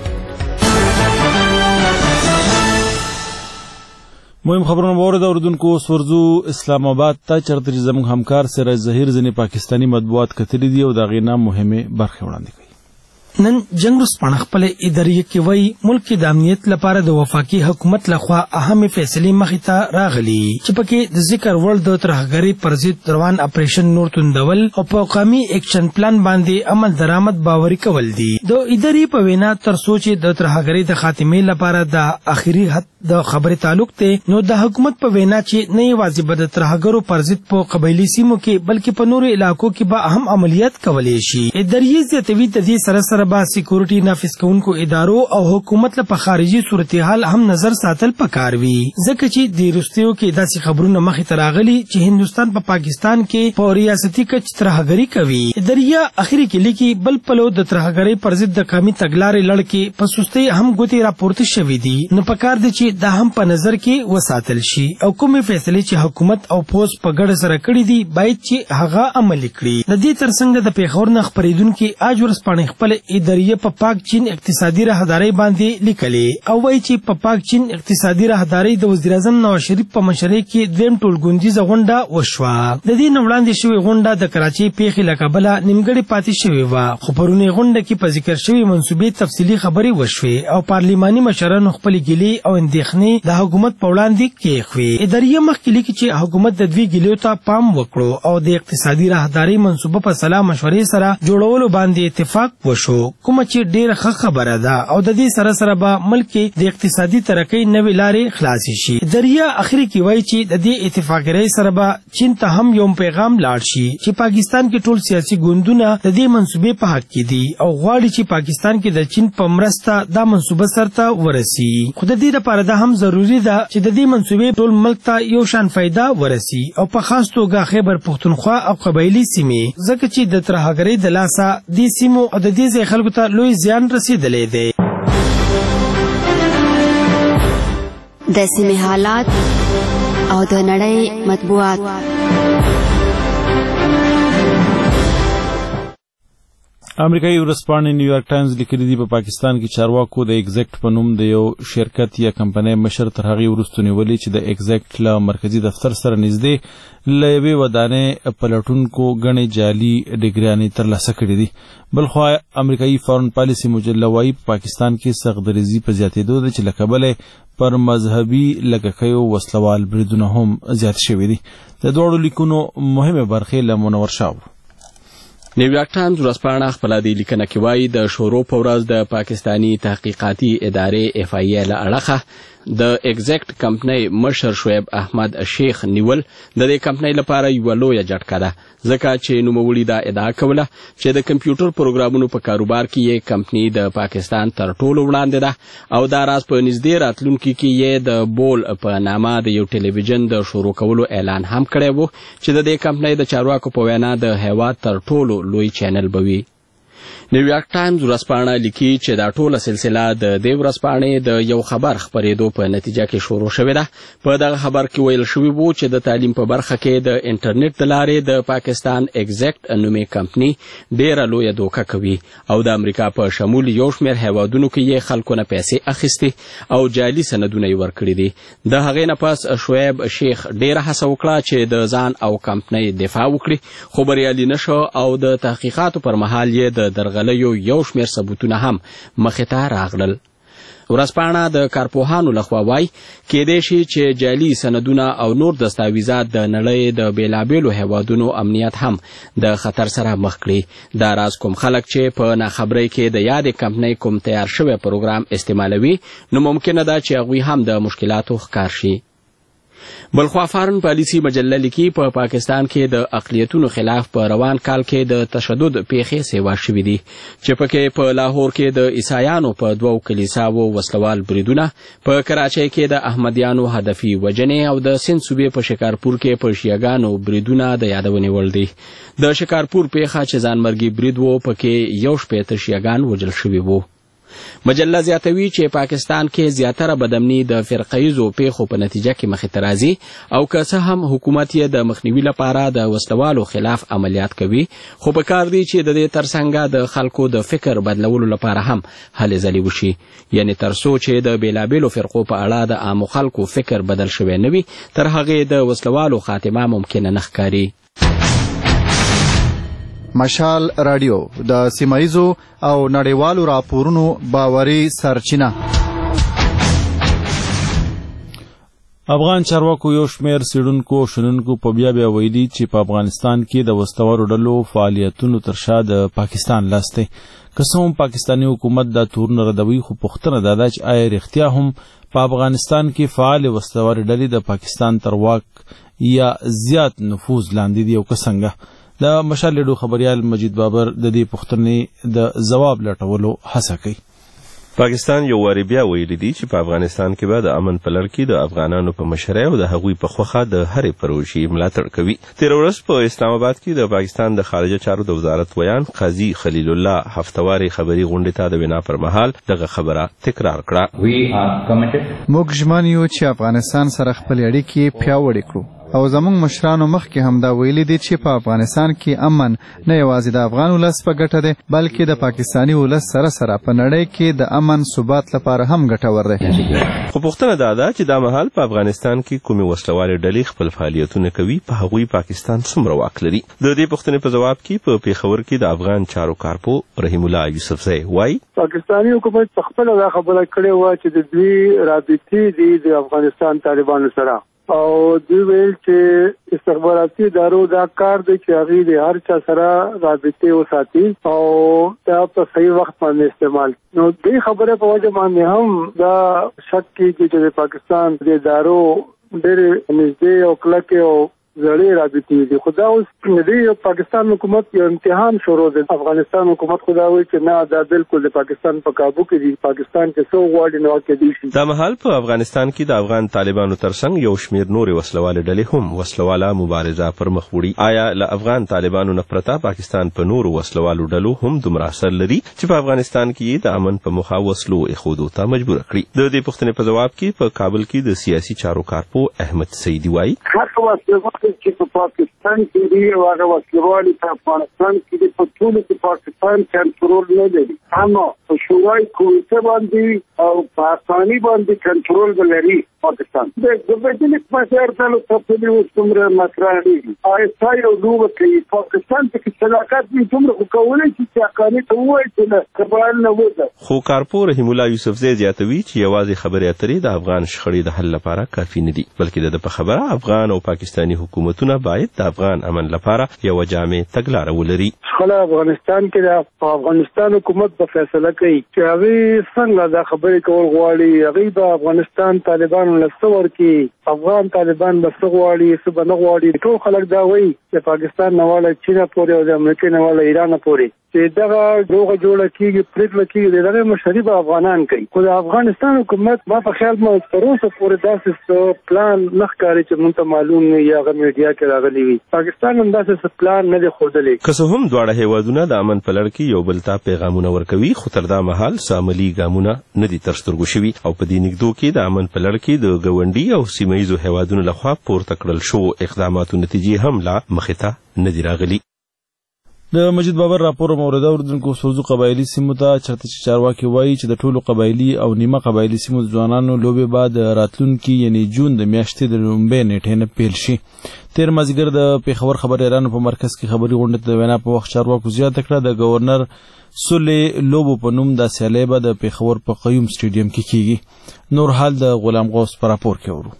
مهم خبرونه وورد اوردونکو سورزو اسلام آباد ته چرته چې زموږ همکار سراج ظهیر ځینې پاکستانی مطبوعات کتلي دي او د هغې نه مهمې برخې وړاندې کوي. نن جنگ رسپانه خپل ادارې کې وایي ملک د امنیت لپاره د وفاقي حکومت لخوا اهم فیصلې مخې ته راغلي چې پکې د ذکر وړ د ترهګرۍ پر ضد روان اپریشن نور توندول او په قومي اکشن پلان باندې عمل درآمد باوري کول دي. د ادارې په وینا تر څو چې د ترهګرۍ د خاتمې لپاره د اخري حد د خبرې تعلق ته نو د حکومت په وینا چې نه یوازې به د ترهګرو پر ضد په قبایلي سیمو کې بلکې په نورو علاقو کې به اهم عملیات کولی شي. ادارې زیاتوي د دې سره با سکیورټي نافذ کوونکو ادارو او حکومت له خارجي صورتحال هم نظر ساتل پکار وي ځکه چې د روسیو کې داسې خبرونه مخې ته راغلي چې هندستان په پاکستان کې په ریاستي کچ ترهګري کوي. ادارې اخري کې لیکي بل پلو د ترهګرۍ پر ضد د قومي تګلارې لړ کې په سستۍ هم ګوتې راپورته شوې دي. نو پکار دي چې دا هم په نظر کې وساتل شي او کومې فیصلې چې حکومت او پوز په ګډه سره کړې دي باید چې هغه عملي کړي. د دې ترڅنګ د پیښور نه خبرېدونکي آج ورځپاڼې خپل ادارې په پاک چین اقتصادي راهداري باندې لیکلې او وایي چې په پاک چین اقتصادي راهداري د وزیر اعظم نواز شریف په مشرۍ کې دویم ټولګونجیزه غونډه وشوه. د دې نه وړاندې شوې غونډه د کراچۍ پیښې له کبله نیمګړې پاتې شوې وه خو پرونی غونډه کې په ذکر شوې منصوبې تفصیلي خبرې وشوې او پارلماني مشرانو خپل ګیلې او اندېښنې د حکومت په وړاندې کېښوې. ادارې مخکې لیکي چې حکومت د دوی ګیلو ته پام وکړو او د اقتصادي راهداري منصوبه په سلا مشورې سره جوړولو باندې اتفاق وشو کومه چې ډېره ښه خبره ده او د دې سره به ملک کې د اقتصادي ترقۍ نوې لارې خلاصې شي. ادارې اخري کې وایي چې د دې اتفاقیې سره به چین ته هم یو پیغام لاړ شي چې پاکستان کې ټول سیاسي ګوندونه د دې منصوبې په حق کې دي او غواړي چې پاکستان کې د چین په مرسته دا منصوبه سرته ورسي. خو د دې لپاره دا هم ضروري ده چې د دې منصوبې ټول ملک ته یو شان فایده ورسي او په خاص توګه خیبر پښتونخوا او قبایلي سیمې ځکه چې د ترهګرۍ د لاسه دې سیمو او د دې ځای خلکو ته لوی زیان رسیدلی دی. د سیمې حالات او د نړۍ مطبوعات. امریکایي ورځپاڼې نیویارک ټایمز لیکلي دي په پاکستان کې چارواکو د ایگزیکټ په نوم د یو شرکت یا کمپنۍ مشر تر هغې وروسته نیولي چې د ایگزیکټ له مرکزي دفتر سره نږدې له یوې ودانۍ پلټونکو ګڼې جعلي ډګریانې ترلاسه کړي دي. بلخوا امریکایي فارن پالیسي مجله وایي په پاکستان کې سختدریزي په زیاتېدو ده چې له کبله پر مذهبي لږکیو وسلوال بریدونه هم زیات شوي دي. د دواړو لیکونو مهمې برخې له منور شاه. نیویارک ټایمز ورځپاڼه خپله دې لیکنه کې وایي د شروع په ورځ د پاکستاني تحقیقاتي ادارې اف آی ای له اړخه د ایگزیکټ کمپنۍ مشر شعیب احمد شیخ نیول د دې کمپنۍ لپاره یوه لویه جټکه ده، ځکه چې نوموړي دا ادعا کوله چې د کمپیوټر پروګرامونو په کاروبار کې یې کمپنۍ د پاکستان تر ټولو وړاندې ده او دا راز په نږدې راتلونکي کې یې د بول په نامه د یو ټلویزیون د شروع کولو اعلان هم کړی و چې د دې کمپنۍ د چارواکو په وینا د هیواد تر ټولو لوی چینل به وي. نیویارک ټایمز ورځپاڼه لیکي چې دا ټوله سلسله د دې ورځپاڼې د یو خبر خپرېدو په نتیجه کې شروع شوې ده. په دغه خبر کې ویل شوي وو چې د تعلیم په برخه کې د انټرنیټ د لارې د پاکستان ایگزیکټ نومې کمپنۍ ډېره لویه دوکه کوي او د امریکا په شمول یو شمېر هیوادونو کې یې خلکو نه پیسې اخیستې او جعلي سندونه یې ورکړي دي. د هغې نه پس شعیب شیخ ډېره هڅه وکړه چې د ځان او کمپنۍ دفاع وکړي، خو بریالي نه شو او د تحقیقاتو پر مهال یې د درغلیو یو شمېر ثبوتونه هم مخې ته راغلل. ورځپاڼه د کارپوهانو لخوا وایي کېدای شي چې جعلي سندونه او نور دستاویزات د نړۍ د بېلابېلو هیوادونو امنیت هم د خطر سره مخ کړي. دا راز کوم خلک چې په ناخبرۍ کې د یادې کمپنۍ کوم تیار شوی پروګرام استعمالوي نو ممکنه ده چې هغوی هم د مشکلاتو ښکار شي. بلخوا فارن پالیسي مجله لیکي په پاکستان کې د اقلیتونو خلاف په روان کال کې د تشدد پیښې سیوا شوي دي چې پکې په لاهور کې د عیسایانو په 2 کلیساو وسلوال بریدونه، په کراچۍ کې د احمدیانو هدفي وژنې او د سند صوبې په شکارپور کې په شیعاګانو بریدونه د یادونې وړ دي. د شکارپور پیښه چې ځانمرګي برید و پکې 61 شیعاګان وژل شوي وو. مجله زیاتوي چې پاکستان کې زیاتره بدامني د فرقه‌یزو پیښو په نتیجه کې مخې ته راځي او که څه هم حکومت یې د مخنیوي لپاره د وسلوالو خلاف عملیات کوي، خو په کار دی چې د دې ترڅنګ د خلکو د فکر بدلولو لپاره هم هلې ځلې وشي، یعنی تر څو چې د بېلابېلو فرقو په اړه د عامو خلکو فکر بدل شوی نه وي تر هغې د وسلوالو خاتمه ممکنه نه ښکاري. مشال رادیو د سیمایزو او نړیوالو راپورونو باوري سرچینه. افغان چارواکو یو شمېر څېړونکو او شنونکو په بیا ویلي چې په افغانستان کې د وسلوالو ډلو فعالیتونو تر شا د پاکستان لاس دی. که څه هم پاکستاني حکومت دا تورونه ردوي، خو پوښتنه دا ده چې آیا رښتیا هم په افغانستان کې فعال وسلوالې ډلې د پاکستان تر واک یا زیات نفوذ لاندې دي او که څنګه؟ د مشال ریډیو خبریال مجید بابر د دې پوښتنې د ځواب لټولو هڅه کوي. پاکستان یو واری بیا ویلي دي چې په افغانستان کې به د امن په لړ کې د افغانانو په مشرۍ او د هغوی په خوښه د هرې پروژې ملاتړ کوي. تېره ورځ په اسلام آباد کې د پاکستان د خارجه چارو د وزارت ویان قاضي خلیل الله هفتوارې خبري غونډې ته د وینا پر مهال دغه خبره تکرار کړه. موږ ژمن یو چې افغانستان سره خپل اړیکې پیاوړې کړو او زموږ مشرانو مخکې هم دا ویلي دي چې په افغانستان کې امن نه یوازې د افغان ولس په ګټه دی بلکې د پاکستاني ولس سره سره په نړۍ کې د امن ثبات لپاره هم ګټور دی. خو پوښتنه دا ده چې دا مهال په افغانستان کې کومې وسلوالې ډلې خپل فعالیتونه کوي، په هغوی پاکستان څومره واک لري؟ د دې پوښتنې په جواب کې په پېښور کې د افغان چارو کارپو رحیم الله یوسفزی وایي پاکستاني حکومت خپل دا خبره کړې وه چې د دوی رابطې دي د افغانستان طالبانو سره او دوی ویل چې استخباراتي ادارو دا کار دی چې هغې د هر چا سره رابطې وساتي او دا په صحیح وخت باندې استعمال. نو دې خبره په وجه باندې هم دا شک کېږي چې د پاکستان د ادارو ډېرې نږدې او کلکې او زړې رابطې دي. خو دا اوس د پاکستان حکومت یو امتحان شروع دی. افغانستان حکومت خو دا وایي چې نه، دا بالکل د پاکستان په کابو کې دي، پاکستان کې څه غواړي نو کېدی شي. دا مهال په افغانستان کې د افغان طالبانو ترڅنګ یو شمېر نورې وسلوالې ډلې هم وسلواله مبارزه پر مخ وړي. آیا له افغان طالبانو نه پرته پاکستان په نورو وسلوالو ډلو هم دومره اثر لري چې په افغانستان کې د امن په موخه وسلو ایښودو ته مجبور کړي؟ د دې پوښتنې په ځواب کې په کابل کې د سیاسي چارو کارپو احمد سیدي وایي چې په پاکستان کې دی او هغه وسلوالي په افغانستان کې دی په ټول کې پاکستان کنټرول نه لري، اما په شورای کمیټه باندې او په اساني باندې کنټرول ولري پاکستان. د بدیل مسائل ته په دې وسمره مطرح دي. آیسای او دوه کې پاکستان کې صداقت دې څومره کولای چې اقامه ته وایي چې کبال نه وځي. خو کارپور رحیم الله یوسفزی زیاتوي چې یوازې خبرې اترې د افغان شخړې د حل لپاره کافي نه دي، بلکې د په خبره افغان او پاکستاني حکومتونه باید د افغان امن لپاره یو جامع تګلاره ولري. خلا افغانستان کې د افغانستان حکومت په فیصله کوي چې هغه څنګه دا خبرې کول غواړي، هغه د افغانستان طالبانو لسور کې افغان طالبان بس غواړي څه بنه غواړي. ټول خلک دا وایي چې پاکستان نواله چین پورې او د امریکا نواله ایران پورې چې دغه جوړه کیږي پریکړه کیږي دغه مشري به افغانان کوي. خو د افغانستان حکومت ما په خیال مو تر اوسه پورې داسې پلان نه ښکاري چې مونږ ته معلوم نه یا غو میډیا کې راغلي وي. پاکستان هم داسې پلان نه دی ښودلی. که څه هم دواړه هیوادونه د امن په لړ کې یو بل ته پیغامونه ورکوي، خو تر دا مهال عملي ګامونه نه دي تر سترګو شوي او په دې نږدو کې د امن په لړ کې د ګاونډي او سیمه ییزو هیوادونو لخوا پورته کړل شوو اقداماتو نتیجې هم لا مخې ته نه دي راغلي. د مجید بابر راپور موریده اوردونکو سوزو قبایلی سیمو ته چرته چې چارواکي وایي چې د ټولو قبایلی او نیمه قبایلی سیمو ځوانانو لوبې بعد راتلونکي یعنی جون د میاشتې د لومبۍ نیټې نه پیل شي. تیر مازیګر د پیښور خبریالانو په مرکز کې خبري غونډه د وینا په وخت چارواکو زیاته کړه د گورنر سولې لوبو په نوم د سیالۍ به د پیښور په قیوم سټیډیم کې کیږي. نور حال د غلام غوث په راپور کې ورو.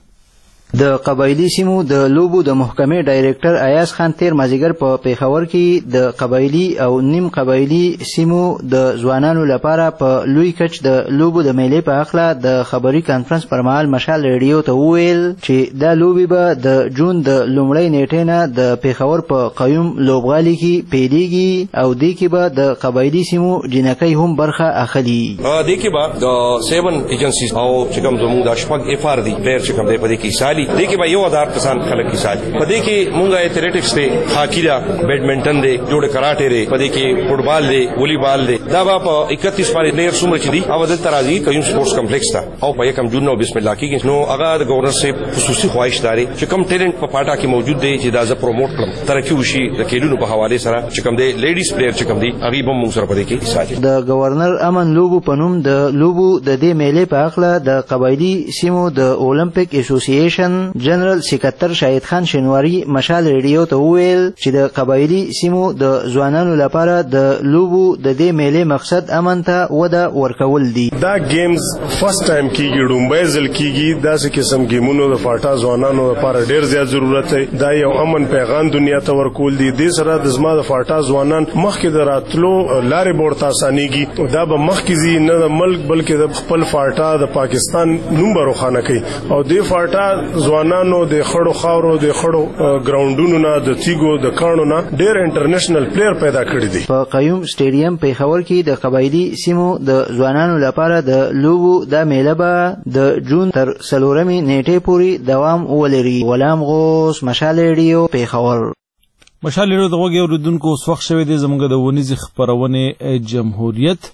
د قبایلی سیمو د لوبو د محکمې ډایریکټر ایاز خان تیر مازیګر په پیښور کې د قبایلی او نیم قبایلی سیمو د ځوانانو لپاره په لوی کچ د لوبو د میلې په اخلا د خبري کانفرنس پر مهال مشال ریډیو ته وویل چې دا لوبي به د جون د لومړۍ نیټې نه د پیښور په قیوم لوبغالي کې پیلېږي او دې کې به د قبایلی سیمو جنکۍ هم برخه اخلي. دې کې به د 7 ایجنسیز او چې کوم زموږ د شپږ اف ار دي پلیئر چې کوم دی په دې کې دې کې به یو آدار کسان خلک کې ساتي. په دې کې مونږه ایتھلیټکس ته هاکی دا بیډمنټن دی جوړ کراټه دی په دې کې فوټبال دی والیبال دی دا به په 31 باندې پلیئر څومره چي دي او د ترازی کوم سپورتس کمپلیکس تا او په 1 جون نو بسم الله کېږي نو هغه د گورنر سے خصوصي خواهش داري چې کوم ټیلنٹ په پاټا کې موجود دی چې دا ز پروموټ کړم ترقی وشي د کېلونو په حواله سره چې کوم دی لیډیز پلیئر چې کوم دی هغه به موږ سره په دې کې ساتي. د گورنر امن لوبو په نوم د لوبو د دې میلې په اخلا د قبایلی سیمو د اولمپیک اسوسییشن جنرال سکرټر شاهد خان شینواری مشال ریډیو ته وویل چې د قبایلی سیمو د ځوانانو لپاره د لوبو د دې میلې مقصد امن ته وده ورکول دي. دا گیمز فرست ټایم کیږي ډومبای ځل کیږي داسې قسم گیمونو د فاټا ځوانانو لپاره ډیر زیات ضرورت دی. دا یو امن پیغام دنیا ته ورکول دي. د سره د زما د فاټا ځوانان مخکې د راتلو لارې بورته اسانيږي دا به مخکې زی نه د ملک بلکې د خپل فاټا د پاکستان نوم روښانه کوي او د فاټا ځوانانو د خړو خاورو د خړو ګراوندونو نه د تیګو د کانو نه ډېر انټرنیشنل پلیئر پیدا کړی دي. په قیوم سټیډیم پیښور کې د قبایلی سیمو د ځوانانو لپاره د لوبو د میله به د جون تر 4 نیټې پورې دوام ولري. غلام غوث مشال ریډیو پیښور. مشال ریډیو د غوږی اوریدونکو اوس وخت شوی دی زموږ د ونیزي خبرونه جمهوریت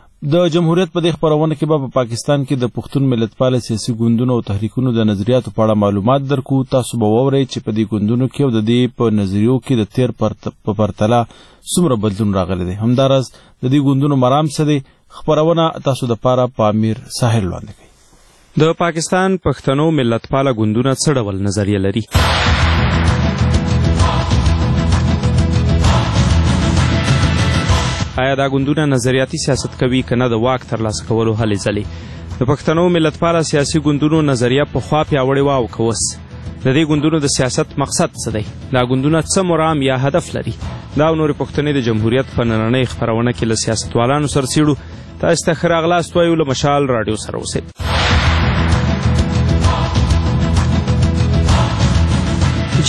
د جمهوریت په دې خبرونه کې په پاکستان کې د پښتون ملتپال سیاسي ګوندونو او تحریکونو د نظریاتو په اړه معلومات درکو. تاسو به وورئ چې په دې ګوندونو کې او د دې په نظریو کې د تیر په پرتله څومره بدلون راغلی دی. همداراز د دې ګوندونو مرام څه دی خبرونه تاسو د پاره په امیر ساحل وړاندې کوي. د پاکستان پښتنو ملتپال ګوندونه څه ډول نظریه لري؟ آیا دا ګوندونه نظریاتي سیاست کوي کنه د واک ترلاسه کولو هلې ځلې؟ د پښتنو ملتپاله سیاسي ګوندونو نظریه پخوا پیاوړې وه او که اوس د دې ګوندونو د سیاست مقصد څه دی؟ دا ګوندونه څه مرام یا هدف لري؟ دا او نورې پوښتنې د جمهوریت په نننۍ خپرونه کې له سیاستوالانو سره څېړو. تاسو ته ښه راغلاست وایو له مشال راډیو سره اوسئ.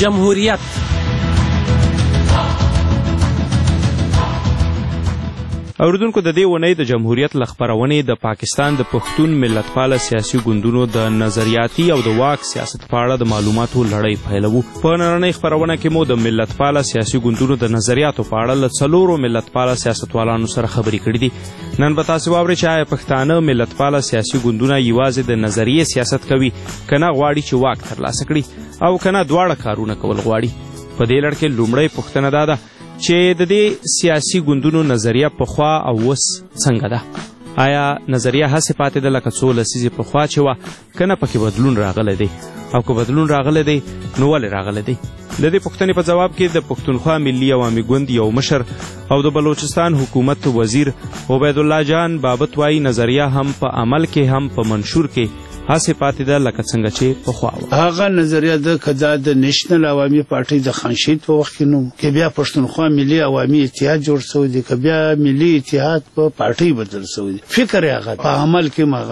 جمهوریت اوریدونکو د دې ونې د جمهوریت لخبرونې د پاکستان د پښتون ملتپاله سیاسي ګوندونو د نظریاتي او د واک سیاست په اړه د معلوماتو لړۍ پیلوو. په نننۍ خبرونه کې مو د ملتپاله سیاسي ګوندونو د نظریاتو په اړه له 4 ملتپاله سیاستوالانو سره خبرې کړې دي. نن به تاسو واورئ چې آیا پښتانه ملتپاله سیاسي ګوندونه یوازې د نظریې سیاست کوي کنه غواړي چې واک ترلاسه کړي او کنه دواړه کارونه کول غواړي. په دې لړ کې لومړی پوښتنه دا ده چې د دې سیاسي ګوندونو نظریه پخوا او اوس څنګه ده؟ آیا نظریه هسې پاتې ده لکه څو لسیزې پخوا چې وه کنه پکې بدلون راغلی دی؟ او که بدلون راغلی دی نو ولې راغلی دی؟ د دې پوښتنې په جواب کې د پښتونخوا ملي عوامي ګوند یو مشر او د بلوچستان حکومت وزیر عبید الله جان بابت وایي نظریه هم په عمل کې هم په منشور کې هسې پاتې ده لکه څنګه چې پخوا وه. هغه نظریه ده که دا د نیشنل عوامي پارټۍ د خانشید په وخت کې نو که بیا پښتونخوا ملي عوامي اتحاد جوړ شوی دی که بیا ملي اتحاد په پارټۍ بدل شوی دی فکر یې هغه په عمل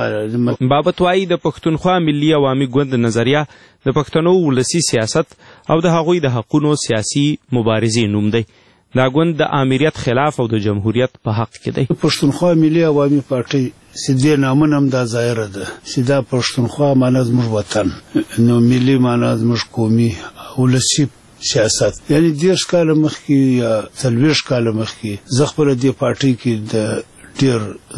کې بابت وایي د پښتونخوا ملي عوامي ګوند نظریه د پښتنو ولسي سیاست او د هغوی د حقونو سیاسي مبارزې نوم دی. دا ګوند د آمریت خلاف او د جمهوریت په حق کې دی. پښتونخوا ملي عوامي پارټۍ سیدې نامه هم دا ظاهره ده سیدا پښتونخوا معنا زموږ وطن نو ملي معنا زموږ قومي ولسي سیاست یعنی 10 کال مخکې یا 40 کال مخکې زه خپل دې پارټۍ کې د ډیر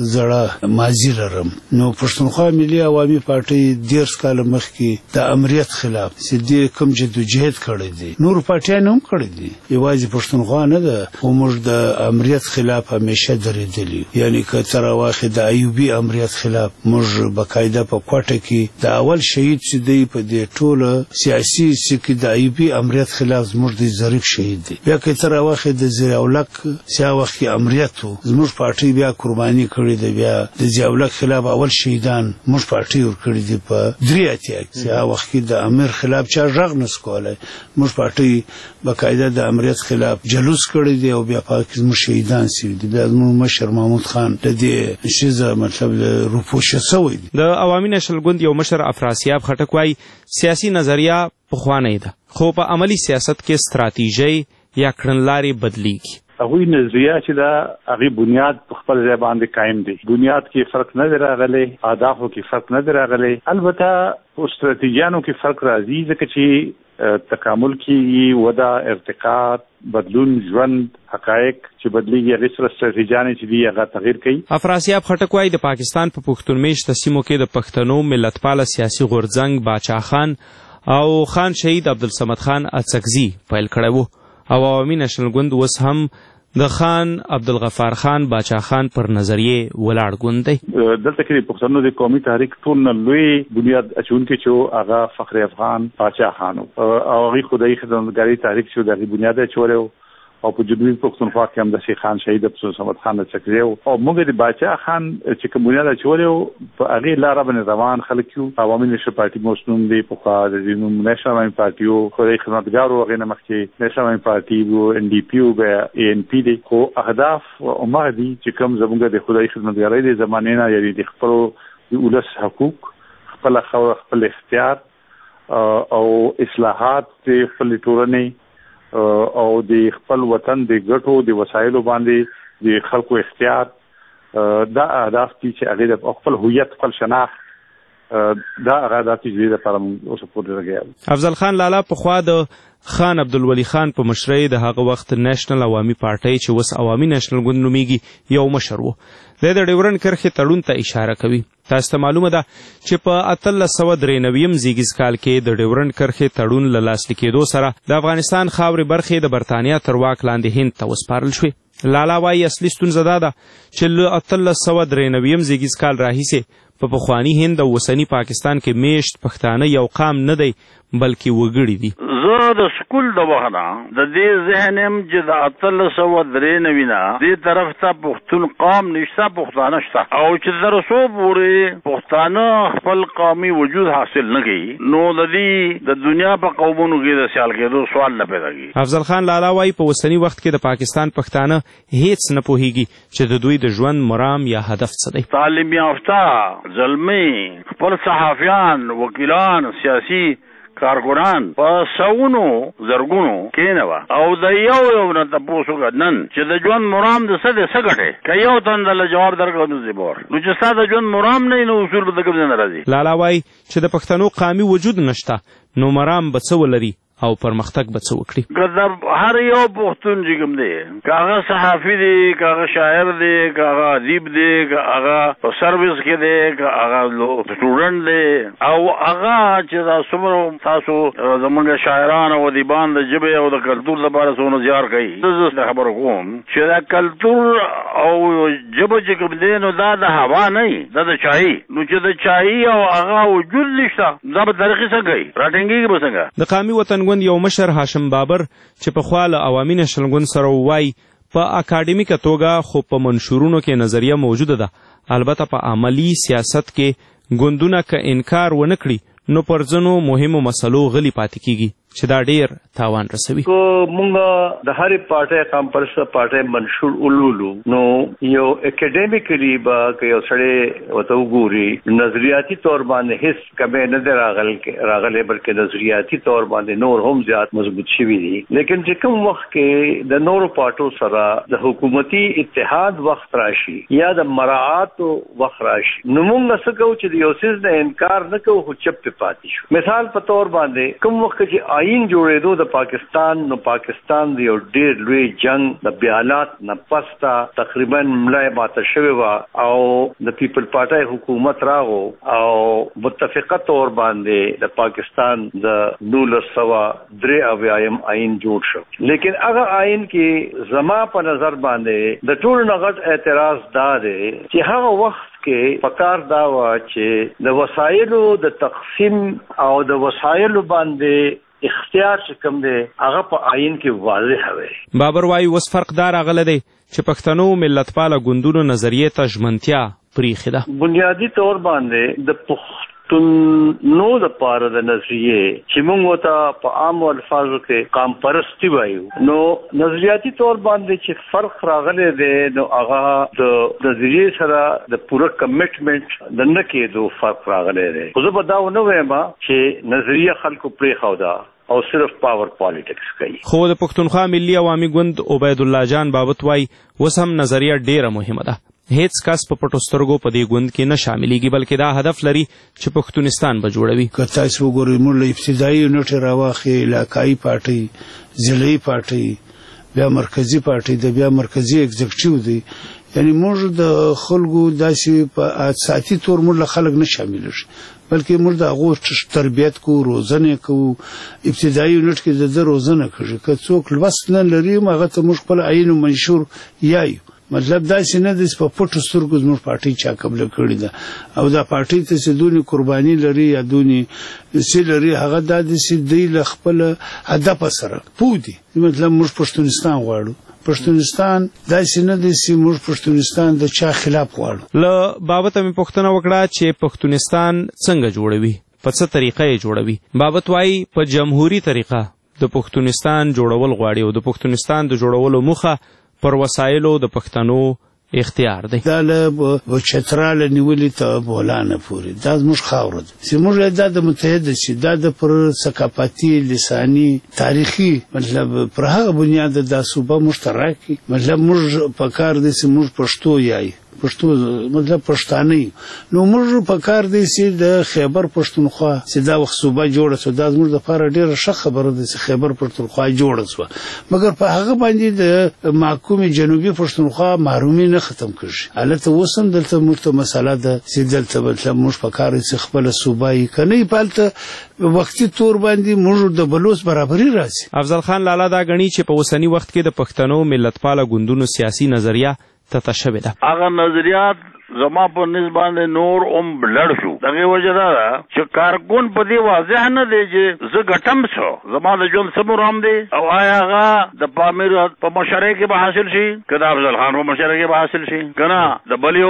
زړه ماضی لرم. نو پښتونخوا ملي عوامي پارټۍ 10 کال مخکې د امریت خلاف سیدې کوم جدوجہد کړی دی نور پارټیان هم کړی دي یوازې پښتونخوا نه ده خو موږ د امریت خلاف همیشه درېدلي یعنی که تر واخې د ایوبي امریت خلاف موږ بقاعده په کوټه کې د اول شهید چې دی په دې ټوله سیاسي چې د ایوبي امریت خلاف زموږ د ظریف شهید دی بیا که تر واخې د زیراولک سیا وخت کې امریت زموږ پارټۍ بیا قرباني کړې ده بیا د ضیاءالله خلاف اول شهیدان موږ پارټي ور کړې دي په 3 اتیا کې هغه وخت د امیر خلاف چا رغ نس کولای موږ پارټي بقاعده د امریت خلاف جلوس کړی دی او بیا پاک موږ شهیدان سي دي د مشر محمود خان د دې شیزه مطلب روپوشه سوی دي. د عوامي نشل ګوند یو مشر افراسیاب خټک وایي سیاسي نظریه پخوانی ده خو په عملی سیاست کې ستراتیژي یا کړنلارې بدلیږي. هغوی نظریه چې دا هغه بنیاد په خپل ځای باندې قائم دی بنیاد کې فرق نه دی راغلی اهدافو کې فرق نه دی راغلی البته په ستراتیژیانو کې فرق راځي ځکه چې تکامل کې ودا ارتقا بدلون ژوند حقایق چې بدلیږي هغه سره ستراتیژیانې چې دی هغه تغیر کوي. افراسیاب خټک وایي د پاکستان په پښتون میشته سیمو کې د پښتنو ملتپاله سیاسي غورځنګ باچا خان او خان شهید عبدالصمد خان اڅکزي پیل کړی وو او عوامي نشنل ګوند اوس هم د خان عبدالغفار خان باچا خان پر نظریه ولاړ ګوند دی. دلته کې پښتنو د قومي تحریک ټول نه لوی بنیاد اچونکي چې هغه فخر افغان باچا خان او هغه خدای خدمتګاری تحریک چې د بنیاد اچولو او په جنوبي پښتونخوا کې هم د شیخ خان شهید عبدالصمد خان اڅکزي او موږ د باچا خان چې کوم بنیاد اچولو په هغه لار باندې روان خلک یو عوامي نشل پارټي مسلمان دی په خوا د نېشنل عوامي پارټي او خدای خدمتګارو هغه نه مخکې نېشنل عوامي پارټي او ان ډي پي او اي ان پي دي خو اهداف او مهدي چې کوم زموږ د خدای خدمتګارۍ د زمانه نه یعنی د خپل ولس حقوق خپل خپل اختیار او اصلاحات د خپل ټولنې او د خپل وطن د ګټو د وسایلو باندې د خلکو اختیار دا اهداف دي چې هغه د خپل هویت خپل شناخت دا هغه د تجربې لپاره اوس پورې راغلی. افضل خان لالا په خوا د خان عبدالولي خان په مشرۍ د هغه وخت نېشنل عوامي پارټۍ چې اوس عوامي نېشنل ګوند نومیږي یو مشر و. د ډیورنډ کرښې تړون ته اشاره کوي. تاسو ته معلومه ده چې په 1893 زیږیز کال کې د ډیورنډ کرښې تړون له لاسلیک کېدو سره د افغانستان خاورې برخې د برتانیا تر واک لاندې هند ته وسپارل شوې. لالا وایي اصلي ستونزه دا ده چې له 1893 زیږیز کال راهیسې په پخواني هند او اوسني پاکستان کې میشت پښتانه یو قام نه دی بلکې وګړي دي. زه د سکول د وخت د دې ذهن يم چې د 1893 نه دې طرف ته پښتون قام نشته پښتانه شته او چې تر څو پورې پښتانه خپل قومي وجود حاصل نه کړي نو د دې د دنیا په قومونو کې د سیال کېدو سوال نه پیدا کیږي. افضل خان لالا وایي په اوسني وخت کې د پاکستان پښتانه هیڅ نه پوهیږي چې د دوی د ژوند مرام یا هدف څه دی. تعلیم یافته زلمی خپل صحافیان وکیلان سیاسي کارګران په سونو زرګونو کېنوا او د یو نه تاسو نن چې د ژوند مرام د څه ګټه که یو تند له جواب درکو نو زیبور نو چې ساده ژوند مرام نه نو اصول د کوم نه راځي. لالا وای چې د پښتنو قامي وجود نشته نو مرام به څه ولري او پرمختګ به څه وکړي. ګذر هر یو پښتون چې کوم دی کاغه صحافي دی کاغه شاعر دی کاغه ادیب دی کاغه په سرویس کې دی کاغه سټوډنټ دی او هغه چې دا څومره تاسو زمونږ شاعران او ادیبان د ژبې او د کلتور لپاره څونه زیار کوي زه خبر کوم چې دا کلتور او ژبه چې کوم دی نو دا د هوا نه دا د چای نو چې د چای او هغه وجود نشته دا به طریقې څنګه کوي راټینګي به څنګه. د قامي وطن ګوند یو مشر هاشم بابر چې په خوا له عوامي نشل ګوند سره وای په اکاډمیکه توګه خو په منشورونو کې نظریه موجوده ده البته په عملی سیاست کې ګوندونه که انکار ونه کړي نو پر ځینو مهمو مسلو غلی پاتې کیږي چې دا ډیر تاوان رسوي. کو مونږ د هرې پارټۍ کمپرسه پارټۍ منشور ولولو نو یو اکیډمیکلی با که یو سړی وته وګوري نظریاتي تور باندې هیڅ کمه نه راغله بلکې نظریاتي تور باندې نور هم زیات مضبوط شوي دي لیکن چې کوم وخت کې د نورو پارټو سره د حکومتي اتحاد وخت راشي یا د مراعات وخت راشي نو مونږ څه کوو چې یو څه نه انکار نه کوو خو چپ پاتې شو. مثال په تور باندې کوم وخت چې آئین جوړېدو د پاکستان نو پاکستان د یو ډېر لوی جنگ د بیالات نه پستا تقریبا ملای ماته شوی و او د پیپل پارټای حکومت راغو او متفقه تور باندې د پاکستان د 1993 آئین جوړ شو لیکن هغه آئین کې زما په نظر باندې د ټول نغټ اعتراض دا دی چې هغه وخت کې پکار دا و چې د وسایلو د تقسیم او د وسایلو باندې اختیار چې کوم دی هغه په آئین کې واضح وي. بابر وايي اوس فرق دا راغلی دی چې پښتنو ملتپاله ګوندونو نظریې ته ژمنتیا پریښې ده. بنیادی طور باندې د پښتنو لپاره د نظریې چې موږ ته په عام الفاظو کې قام پرستی وایو نو نظریاتي طور باندې چې فرق راغلی دی نو هغه د نظریې سره د پوره کمیټمنټ د نه کېدو فرق راغلی دی. خو زه به دا ونه وایم چې نظریه خلکو پرېښوده او صرف پاور پالیټکس کوي. خو د پښتونخوا ملي عوامي ګوند عبید الله جان بابت وای اوس هم نظریه ډیره مهمه ده. هیڅ کس په پټو سترګو په دې ګوند کې نه شاملېږي بلکې دا هدف لري چې پښتونستان به جوړوي. که تاسو وګورئ موږ له ابتدایي یونټ راواخې علاقایي پارټۍ ضلعي پارټۍ بیا مرکزي پارټۍ د بیا مرکزي ایگزیکټیو دی یعنی موږ د خلکو داسې په ساعتي تور موږ له خلک نه شامل شي بلکې موږ د هغو تربیت کو روزنه کو ابتدایي یونټ کې د روزنه کوي که څوک لوست نه لري هغه ته موږ خپل عین منشور یایو مطلب دا چې نه د په پټو سترګو زموږ پارټۍ چا قبل کړی ده او دا پارټۍ ته چې دونی قرباني لري یا دونی سی لري هغه د دې دی ل خپل هدف سره پودي مطلب موږ پښتونستان غواړو پښتونستان دا چې نه د موږ پښتونستان د چا خلاف غواړو. له بابت مې پوښتنه وکړه چې پښتونستان څنګه جوړوي په څه طریقه یې جوړوي. بابت وایي په جمهوریت طریقه د پښتونستان جوړول غواړي او د پښتونستان د جوړولو موخه پر وسایلو د پښتنو اختیار دی. دا له چتراله نیولې ته بولانه پورې دا زموږ خاوره ده چې موږ دا د متحده شي دا د پر ثقافتي لساني تاریخي مطلب پر هغه بنیاد د صوبه مشترکي مطلب موږ په کار دي چې موږ پښتو یای پښتو مطلب پښتانه نو موږ په کار دي چې د خیبر پښتونخوا چې دا وخت صوبه جوړه شو دا زموږ لپاره ډیره ښه خبره ده چې خیبر پښتونخوا جوړه شو مګر په هغه باندې د محکوم جنوبي پښتونخوا محرومي نه ختم کړي البته وسم دلته موږ ته مسله ده چې دلته مطلب موږ په کار چې خپل صوبه یې کني پالته وختي تور باندې موږ د بلوچ برابرۍ راځي. افضل خان لالا دا غني چې په وسنی وخت کې د پښتنو ملتپاله ګوندونو سیاسي نظریه تتشبه ده. هغه نظریات زما په نسبت نور بلړ شو دغه وجه دا چې کارکون په دې واضح نه دی چې زه ګټم شو زما د ژوند سمورام دی او آیا هغه د پامیر په مشره کې به حاصل شي کله افضل خان په مشره کې به حاصل شي کنه د بلیو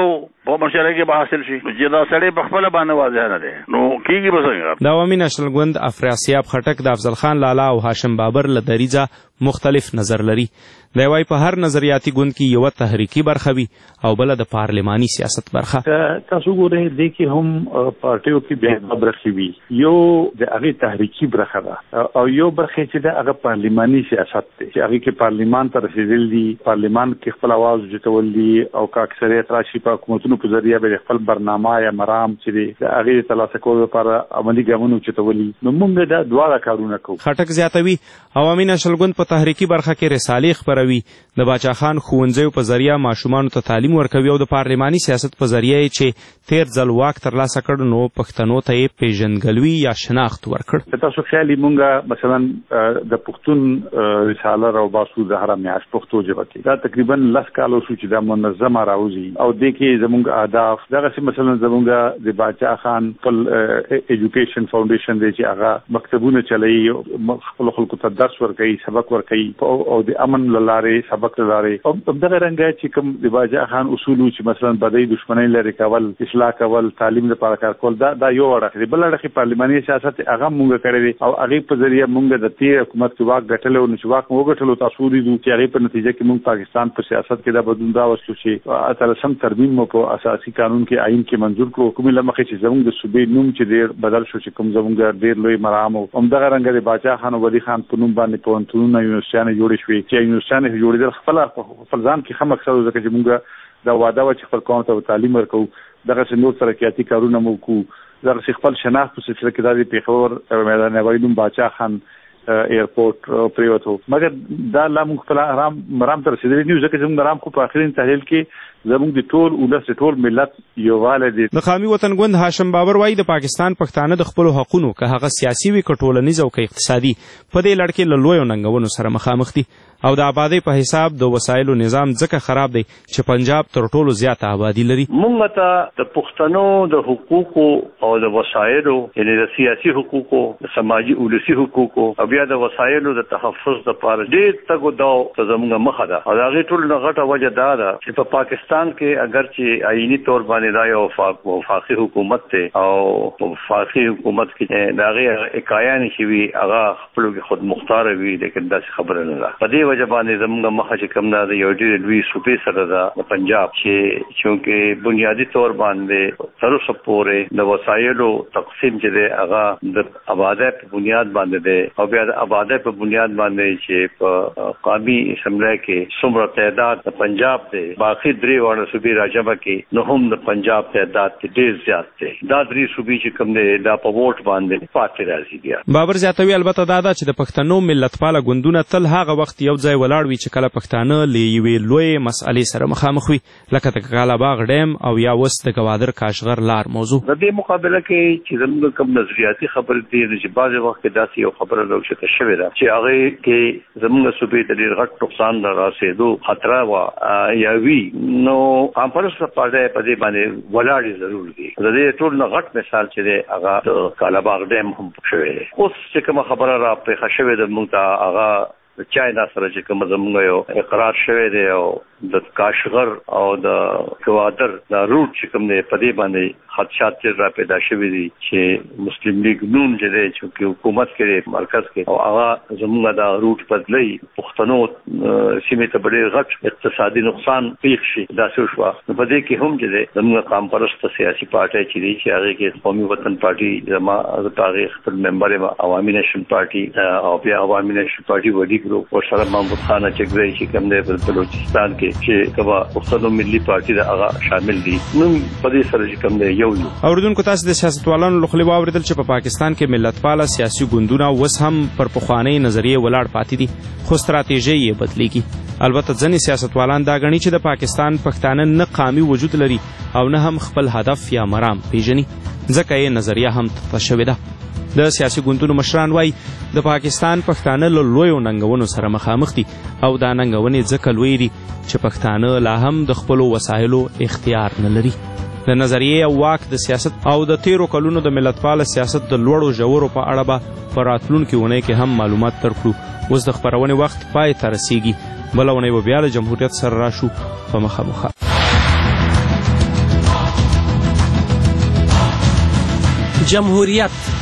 په مشره کې به حاصل شي چې دا سړی په خپل باندې واضح نه دی نو کیږي به څنګه. د عوامي نېشنل ګوند افراسیاب خټک د افضل خان لالا او هاشم بابر له دریځه مختلف نظر لري. دی وايي په هر نظریاتي ګوند کې یوه تحریکي برخه وي او بله د پارلماني سیاست برخه. تاسو ګورئ دې کې هم پارټیو کې بیا برخې وي. یو د هغې تحریکي برخه ده او یو برخه چې ده هغه پارلماني سیاست دی چې هغې کې پارلمان ته رسېدل دي، پارلمان کې خپل اواز اوچتول دي او که اکثریت راشي په حکومتونو په ذریعه به خپل برنامه یا مرام چې دی د هغې د ترلاسه کولو لپاره عملي ګامونه اوچتولي. نو موږ دا دواړه کارونه کوو. خټک زیاتوي عوامي نېشنل ګوند په تحریکي برخه کې رسالې خپروي، د باچا خان ښوونځیو په ذریعه ماشومانو ته تعلیم ورکوي او د پارلماني سیاست په ذریعه یې چې تیر ځل واک ترلاسه کړ نو پښتنو ته یې پیژندګلوي یا شناخت ورکړ. تاسو خیال مونږ مثلا د پښتون رساله راوباسو د هره میاشت پښتو ژبه کې دا تقریبا 10 کالو شو چې دا منظمه راوځي او د کې زمونږ اهداف دغه مثلا زمونږ د باچا خان خپل ایجوکیشن فاونډیشن دی چې هغه مکتبونه چلایي، خپل خلکو ته درس ورکوي، سبق ورکوي او د امن لارې سبق لارې او دغه رنګه چې کوم د باچا خان اصول چې مثلا بدی دښمنۍ لري کول، اصلاح کول، تعلیم لپاره کار کول دا یو اړخ دی. بل اړخ پارلماني سیاست هغه مونږ کړی دی او هغې په ذریعه مونږ د تیر حکومت واک ګټلی او چې واک مو وګټلو تاسو ولیدو چې هغې په نتیجه کې مونږ پاکستان په سیاست کې دا بدلون راوستو چې 18 ترمیم مو په اساسي قانون کې آئین کې منظور کړو، کومې له مخې چې زموږ د صوبې نوم چې ډېر بدل شو چې کوم زموږ ډېر لوی مرام او همدغه رنګه د باچا خان او ولی خان په نوم باندې پوهنتونونه یونیورسټیانې جوړې شوې چې یونیورسټیانې جوړېدل خپل ځان کې ښه مقصد و ځکه چې مونږ دا واده وه چې خپل قوم ته تعلیم ورکوو، دغسې نور ترقیاتي کارونه مو وکړو، دغسې خپل شناخت په سلسله کې دا د پېښور میدان نوایي نوم باچا خان ایرپورټ پریوت و مګر دا لا مونږ خپل مرام ته رسېدلي نه یو ځکه زموږ مرام خو په آخرین تحلیل کې زموږ د ټول ولس د ټول ملت یووالی دی. د قومي وطن ګوند هاشم بابر وایي د پاکستان پښتانه د خپلو حقونو که هغه سیاسي وي که ټولنیز او که اقتصادي په دې لړ کې له لویو ننګونو سره مخامخ دي او د آبادۍ په حساب د وسایلو نظام ځکه خراب دی چې پنجاب تر ټولو زیاته آبادي لري. موږ ته د پښتنو د حقوقو او د وسایلو یعنې د سیاسي حقوقو، د سماجي ولسي حقوقو او بیا د وسایلو د تحفظ دپاره ډېر تګ و داو ته زموږ مخه ده او د هغې ټولو نه غټه وجه دا ده چې په پاکستان کې اگر چې آئینی طور باندې دا یو وفاقي حکومت دی او په وفاقي حکومت کې د هغې اکایانې چې وي هغه خپلو کې خود مختاره وي لیکن داسې خبره نه ده. په دې وجه باندې زموږ مخه چې کوم ده د یو ډېرې لوی صوبې سره ده د پنجاب چې چونکې بنیادي طور باندې تر اوسه پورې د وسایلو تقسیم چې دی هغه د آبادۍ په بنیاد باندې دی او بیا د آبادۍ په بنیاد باندې چې په قومي اسمبلی کې څومره تعداد د پنجاب دی باقي درې واړه صوبې راجمع کې نو هم د پنجاب تعداد ډېر زیات دی. دا درې صوبې چې کوم دی دا په ووټ باندې پاتې راځي. بیا بابر زیاتوي البته دا ده چې د پښتنو ملتپاله ګوندونه تل هغه وخت یو ځای ولاړ وي چې کله پښتانه له یوې لویې مسئلې سره مخامخ وي لکه د کاکاله ډیم او یا اوس د ګوادر کاشغر لار موضوع. د دې مقابله کې چې زموږ کوم نظریاتي خبرې دي چې بعضې وخت کې داسې یو خبره راوچته شوې ده چې هغې کې زموږ صوبې ته ډېر غټ نقصان راسېدو خطره وه یا وي نو کانفرنس پارټۍ په دې باندې ولاړې ضرور دي. د دې ټول نه غټ مثال چې دی هغه د کاله ډیم هم شوی دی. اوس چې کومه خبره را پېښه شوې ده موږ ته هغه د چاینا سره چې کوم زموږ یو اقرار شوی دی او د کاشغر او د ګوادر دا روټ چې کوم دی په دې باندې خدشات چې را پیدا شوي دي چې مسلم لیگ نون چې دی چې حکومت کې مرکز کې او هغه زموږ دا روټ بدلی پښتنو سیمې ته ډېر غټ اقتصادي نقصان پېښ شي داسې وشوه. نو په دې کې هم چې دی زموږ قام پرسته سیاسي پارټۍ چې دی چې هغې کې قومي وطن پارټي زما د هغې خپل ممبر یم عوامي نیشنل پارټي او بیا عوامي نیشنل پارټي وډي ګروپ ورسره محمود خان اچکزی چې کوم دی په بلوچستان کې چې کومه پښتنو ملي پارټي د هغه شامل دي. نو په دې سره چې کوم دی یو اوریدونکو تاسو د سیاستوالانو له خولې واورېدل چې په پاکستان کې ملتپاله سیاسي ګوندونه اوس هم پر پخوانۍ نظریې ولاړ پاتې دي خو ستراتیژۍ یې بدلیږي. البته ځینې سیاستوالان دا ګڼي چې د پاکستان پښتانه نه قامي وجود لري او نه هم خپل هدف یا مرام پیژني ځکه یې نظریه هم تطبیق شوې ده. د سیاسي ګوندونو مشران وایي د پاکستان پښتانه له لویو ننګونو سره مخامخ دي او دا ننګونې ځکه لوی دي چې پښتانه لا هم د خپلو وسایلو اختیار نه لري. د نظریې او واک د سیاست او د تیرو کلونو د ملتپاله سیاست د لوړو ژورو په اړه به په راتلونکې اونۍ کې هم معلومات درکړو. اوس د خپرونې وخت پای ته رسیږي. بله اونۍ به بیا له جمهوریت سره راشو په مخامخ. جمهوریت